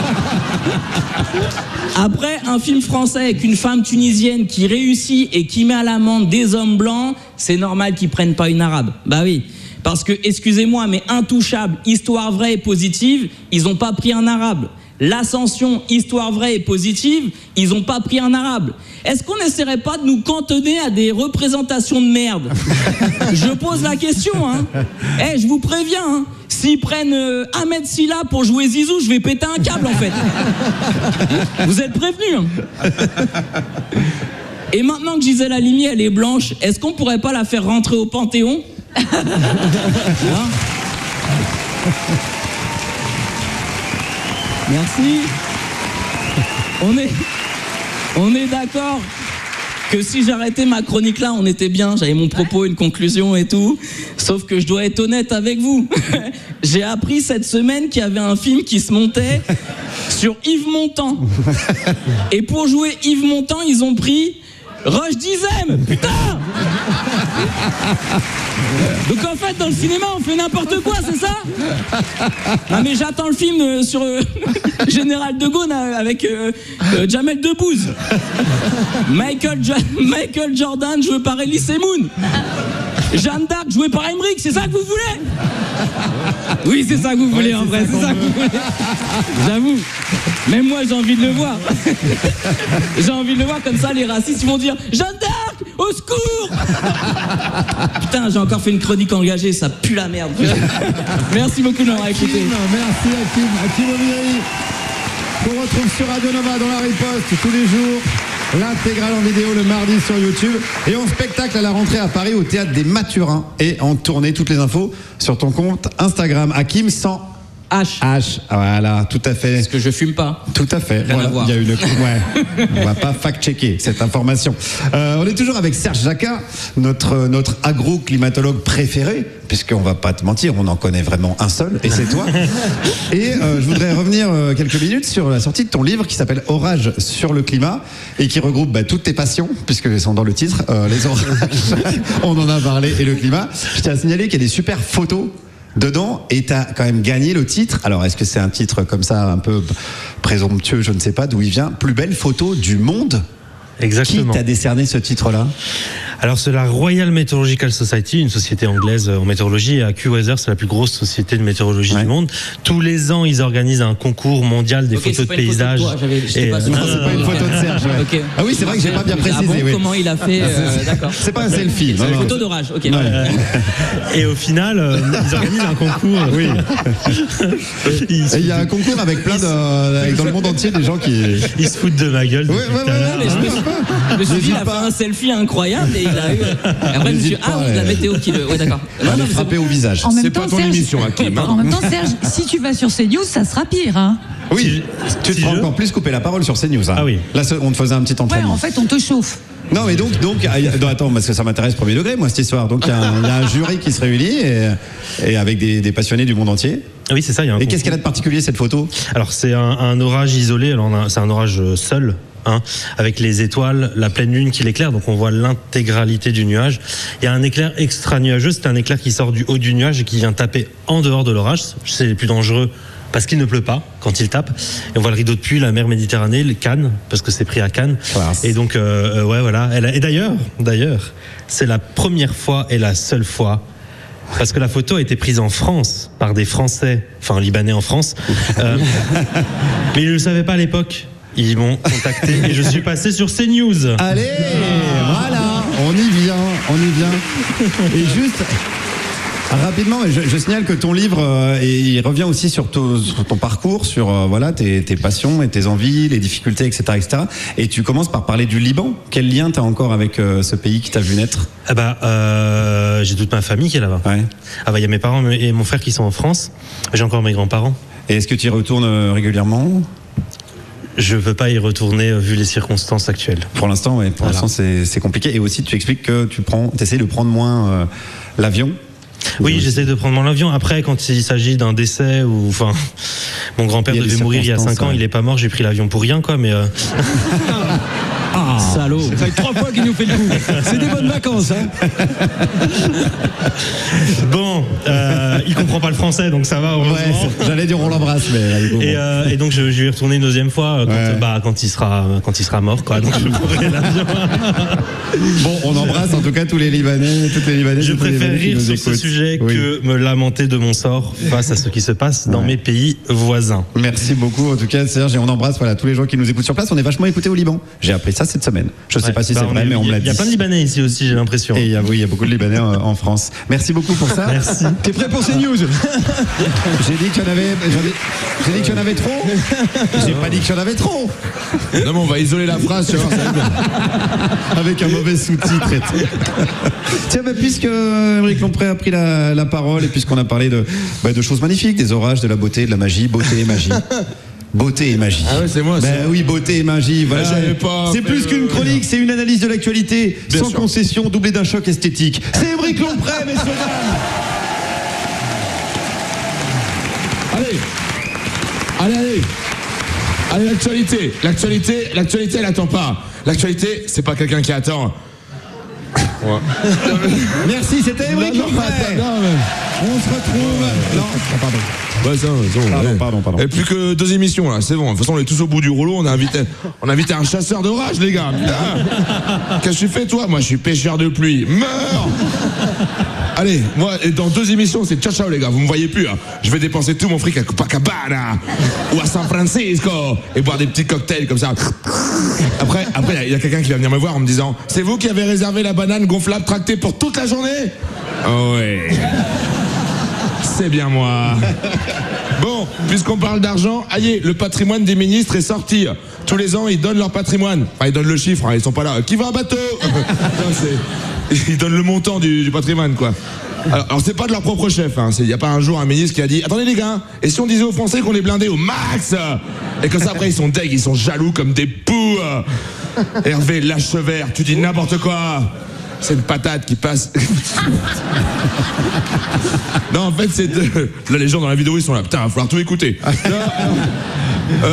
[SPEAKER 27] Après, un film français avec une femme tunisienne qui réussit et qui met à l'amende des hommes blancs, c'est normal qu'ils prennent pas une arabe. Bah oui. Parce que, excusez-moi, mais Intouchable, histoire vraie et positive, ils ont pas pris un arabe. L'Ascension, histoire vraie et positive, ils ont pas pris un arabe. Est-ce qu'on n'essaierait pas de nous cantonner à des représentations de merde? Je pose la question, hein. Eh, hey, je vous préviens, hein. S'ils prennent euh, Ahmed Silla pour jouer Zizou, je vais péter un câble, en fait. Vous êtes prévenus, hein. Et maintenant que Gisèle Halimi, elle est blanche, est-ce qu'on pourrait pas la faire rentrer au Panthéon? Hein? Merci. On est, on est d'accord que si j'arrêtais ma chronique là, on était bien, j'avais mon propos, une conclusion et tout. Sauf que je dois être honnête avec vous. J'ai appris cette semaine qu'il y avait un film qui se montait sur Yves Montand. Et pour jouer Yves Montand, ils ont pris Roche Dizem. Putain. Donc en fait, dans le cinéma, on fait n'importe quoi, c'est ça? Non mais j'attends le film euh, sur euh, Général de Gaulle euh, avec euh, euh, Jamel Debbouze. Michael, jo Michael Jordan joué par Elie Semoun. Jeanne d'Arc jouée par Emmerich, c'est ça que vous voulez? Oui, c'est ça que vous voulez, ouais, en vrai, c'est ça que vous voulez. J'avoue. Même moi, j'ai envie de le voir. J'ai envie de le voir, comme ça, les racistes, ils vont dire « Jeanne d'Arc, au secours !» Putain, j'ai encore fait une chronique engagée, ça pue la merde. Merci beaucoup de m'avoir écouté.
[SPEAKER 1] Merci Hakim, Hakim Omiri, qu'on retrouve sur Radio Nova dans la riposte tous les jours. L'intégrale en vidéo le mardi sur YouTube et en spectacle à la rentrée à Paris au Théâtre des Mathurins et en tournée. Toutes les infos sur ton compte Instagram Hakim sans
[SPEAKER 27] H.
[SPEAKER 1] H, voilà, tout à fait.
[SPEAKER 27] Parce que je fume pas.
[SPEAKER 1] Tout à fait.
[SPEAKER 27] Rien
[SPEAKER 1] voilà,
[SPEAKER 27] à voir.
[SPEAKER 1] il y a une. Ouais. On va pas fact-checker cette information. Euh, on est toujours avec Serge Jacquat, notre notre agro-climatologue préféré, puisqu'on va pas te mentir, on en connaît vraiment un seul, et c'est toi. Et euh, je voudrais revenir euh, quelques minutes sur la sortie de ton livre qui s'appelle Orage sur le climat et qui regroupe bah, toutes tes passions, puisque sont dans le titre, euh, les orages. On en a parlé et le climat. Je tiens à signaler qu'il y a des super photos dedans, et t'as quand même gagné le titre. Alors, est-ce que c'est un titre comme ça, un peu présomptueux, je ne sais pas d'où il vient. Plus belle photo du monde.
[SPEAKER 2] Exactement.
[SPEAKER 1] Qui t'a décerné ce titre-là?
[SPEAKER 2] Alors, c'est la Royal Meteorological Society, une société anglaise en météorologie, et AccuWeather, c'est la plus grosse société de météorologie ouais. du monde. Tous les ans, ils organisent un concours mondial des
[SPEAKER 27] okay,
[SPEAKER 2] photos de paysages.
[SPEAKER 27] Photo de toi, et...
[SPEAKER 1] pas non, c'est pas une photo de Serge. Ouais. Okay. Ah oui, c'est vrai que j'ai pas bien précisé.
[SPEAKER 27] Ah bon,
[SPEAKER 1] oui.
[SPEAKER 27] Comment il a fait euh, D'accord.
[SPEAKER 1] C'est pas un selfie.
[SPEAKER 27] C'est une photo d'orage. Ok. Ouais.
[SPEAKER 2] Et au final, euh, ils organisent un concours. Oui.
[SPEAKER 1] Il y a un concours avec plein de, avec dans le monde entier des gens qui.
[SPEAKER 2] Ils se foutent de ma gueule.
[SPEAKER 1] Ouais, ouais, ouais,
[SPEAKER 27] je me suis dit, il a fait un selfie incroyable et il a eu. Après, je me suis dit, ah oui, la météo qui le. Ouais, d'accord.
[SPEAKER 1] On l'a frappé au visage.
[SPEAKER 3] C'est pas ton émission, Hakim. En même temps, Serge, si tu vas sur CNews, ça sera pire, hein.
[SPEAKER 1] Oui, tu te prends encore plus couper la parole sur CNews. Hein. Ah oui. Là, on te faisait un petit entraînement.
[SPEAKER 3] Ouais, en fait, on te chauffe.
[SPEAKER 1] Non, mais donc, donc, non, attends, parce que ça m'intéresse premier degré, moi, cette histoire. Donc, il y, y a un jury qui se réunit et, et avec des, des passionnés du monde entier.
[SPEAKER 2] Oui, c'est ça. Y a un
[SPEAKER 1] et qu'est-ce qu'elle a de particulier, cette photo? Alors,
[SPEAKER 2] c'est un, un orage isolé. Alors, c'est un orage seul. Hein, avec les étoiles, la pleine lune qui l'éclaire, donc on voit l'intégralité du nuage. Il y a un éclair extra nuageux, c'est un éclair qui sort du haut du nuage et qui vient taper en dehors de l'orage. C'est le plus dangereux parce qu'il ne pleut pas quand il tape. Et on voit le rideau de pluie, la mer Méditerranée, les Cannes, parce que c'est pris à Cannes. Classe. Et donc, euh, ouais, voilà. Et d'ailleurs, d'ailleurs, c'est la première fois et la seule fois. Parce que la photo a été prise en France par des Français, enfin Libanais en France, euh, mais ils ne le savaient pas à l'époque. Ils m'ont contacté et je suis passé sur CNews.
[SPEAKER 1] Allez, voilà, on y vient, on y vient. Et juste, rapidement, je, je signale que ton livre, euh, et il revient aussi sur, to, sur ton parcours, sur euh, voilà, tes, tes passions et tes envies, les difficultés, et cetera, et cetera. Et tu commences par parler du Liban. Quel lien t'as encore avec euh, ce pays qui t'a vu naître?
[SPEAKER 2] Ah bah, euh, j'ai toute ma famille qui est là-bas. Ouais. Ah bah, il y a mes parents et mon frère qui sont en France. J'ai encore mes grands-parents.
[SPEAKER 1] Et est-ce que tu y retournes régulièrement?
[SPEAKER 2] Je veux pas y retourner vu les circonstances actuelles.
[SPEAKER 1] Pour l'instant, oui. Pour voilà. l'instant, c'est compliqué. Et aussi, tu expliques que tu prends, essaies de prendre moins euh, l'avion.
[SPEAKER 2] Oui, j'essaie de prendre moins l'avion. Après, quand il s'agit d'un décès ou, enfin, mon grand-père devait mourir il y a cinq ans, ouais. Il est pas mort. J'ai pris l'avion pour rien, quoi. Mais euh...
[SPEAKER 27] ah, salaud.
[SPEAKER 23] Ça fait trois fois qu'il nous fait le coup. C'est des bonnes vacances, hein.
[SPEAKER 2] Bon, euh, il comprend pas le français, donc ça va.
[SPEAKER 1] Ouais, j'allais dire on l'embrasse, mais.
[SPEAKER 2] Et, euh, et donc je, je vais y retourner une deuxième fois quand, ouais. bah, quand il sera quand il sera mort, quoi. Donc je prendrai l'avion.
[SPEAKER 1] Bon, on embrasse en tout cas tous les Libanais, toutes les Libanais.
[SPEAKER 2] Je préfère rire sur ce sujet oui. que me lamenter de mon sort face à ce qui se passe dans ouais. mes pays voisins.
[SPEAKER 1] Merci beaucoup en tout cas, Serge, et on embrasse voilà tous les gens qui nous écoutent sur place. On est vachement écoutés au Liban. J'ai appris ça cette semaine. Je ne sais ouais, pas si bah c'est vrai, est, mais on me l'a dit.
[SPEAKER 2] Il y a plein de Libanais ici aussi, j'ai l'impression.
[SPEAKER 1] Et il y a, oui, il y a beaucoup de Libanais en, en France. Merci beaucoup pour ça.
[SPEAKER 2] Merci.
[SPEAKER 1] T'es prêt pour ces news? J'ai dit qu'il y en avait, j'ai dit qu'il y en avait trop. J'ai pas dit qu'il y en avait trop.
[SPEAKER 6] Non mais on va isoler la phrase, tu vois.
[SPEAKER 1] Avec un mauvais sous-titre. Et tout. Tiens, bah, puisque Émeric Lompré a pris la, la parole et puisqu'on a parlé de, bah, de choses magnifiques, des orages, de la beauté, de la magie, beauté et magie. Beauté et magie.
[SPEAKER 6] Ah ouais, c'est moi.
[SPEAKER 1] Ben oui, beauté et magie. Voilà. C'est plus qu'une chronique, c'est une analyse de l'actualité, sans sûr. concession, doublée d'un choc esthétique. C'est Émeric Lompré, messieurs dames.
[SPEAKER 6] Allez, allez, allez, allez, l'actualité, l'actualité, l'actualité, elle attend pas. L'actualité, c'est pas quelqu'un qui attend.
[SPEAKER 1] Ouais. Merci, c'était Émeric Lompré. On se retrouve. Non, ah, pardon.
[SPEAKER 6] Ouais, ça, ça,
[SPEAKER 1] pardon, ouais. pardon, pardon.
[SPEAKER 6] Et plus que deux émissions là, c'est bon. De toute façon, on est tous au bout du rouleau. On a invité, on a invité un chasseur d'orage, les gars. Qu'est-ce que tu fais, toi? Moi, je suis pêcheur de pluie. Meurs. Allez, moi, dans deux émissions, c'est ciao ciao les gars, vous me voyez plus. Hein. Je vais dépenser tout mon fric à Copacabana ou à San Francisco et boire des petits cocktails comme ça. Après, après, il y a quelqu'un qui va venir me voir en me disant, c'est vous qui avez réservé la banane gonflable tractée pour toute la journée? Oh ouais. C'est bien moi. Bon, puisqu'on parle d'argent, allez, le patrimoine des ministres est sorti. Tous les ans, ils donnent leur patrimoine. Enfin, ils donnent le chiffre, hein, ils sont pas là. Qui va un bateau? Non, c'est... Ils donnent le montant du, du patrimoine, quoi. Alors, alors c'est pas de leur propre chef. Il n'y a pas un jour un ministre qui a dit, attendez les gars, et si on disait aux Français qu'on est blindés au max? Et que ça, après, ils sont deg, ils sont jaloux comme des poux. Hervé, lâche ce verre, tu dis n'importe quoi. C'est une patate qui passe. Non, en fait, c'est de... Là, les gens dans la vidéo, ils sont là. Putain, il va falloir tout écouter. Non, euh...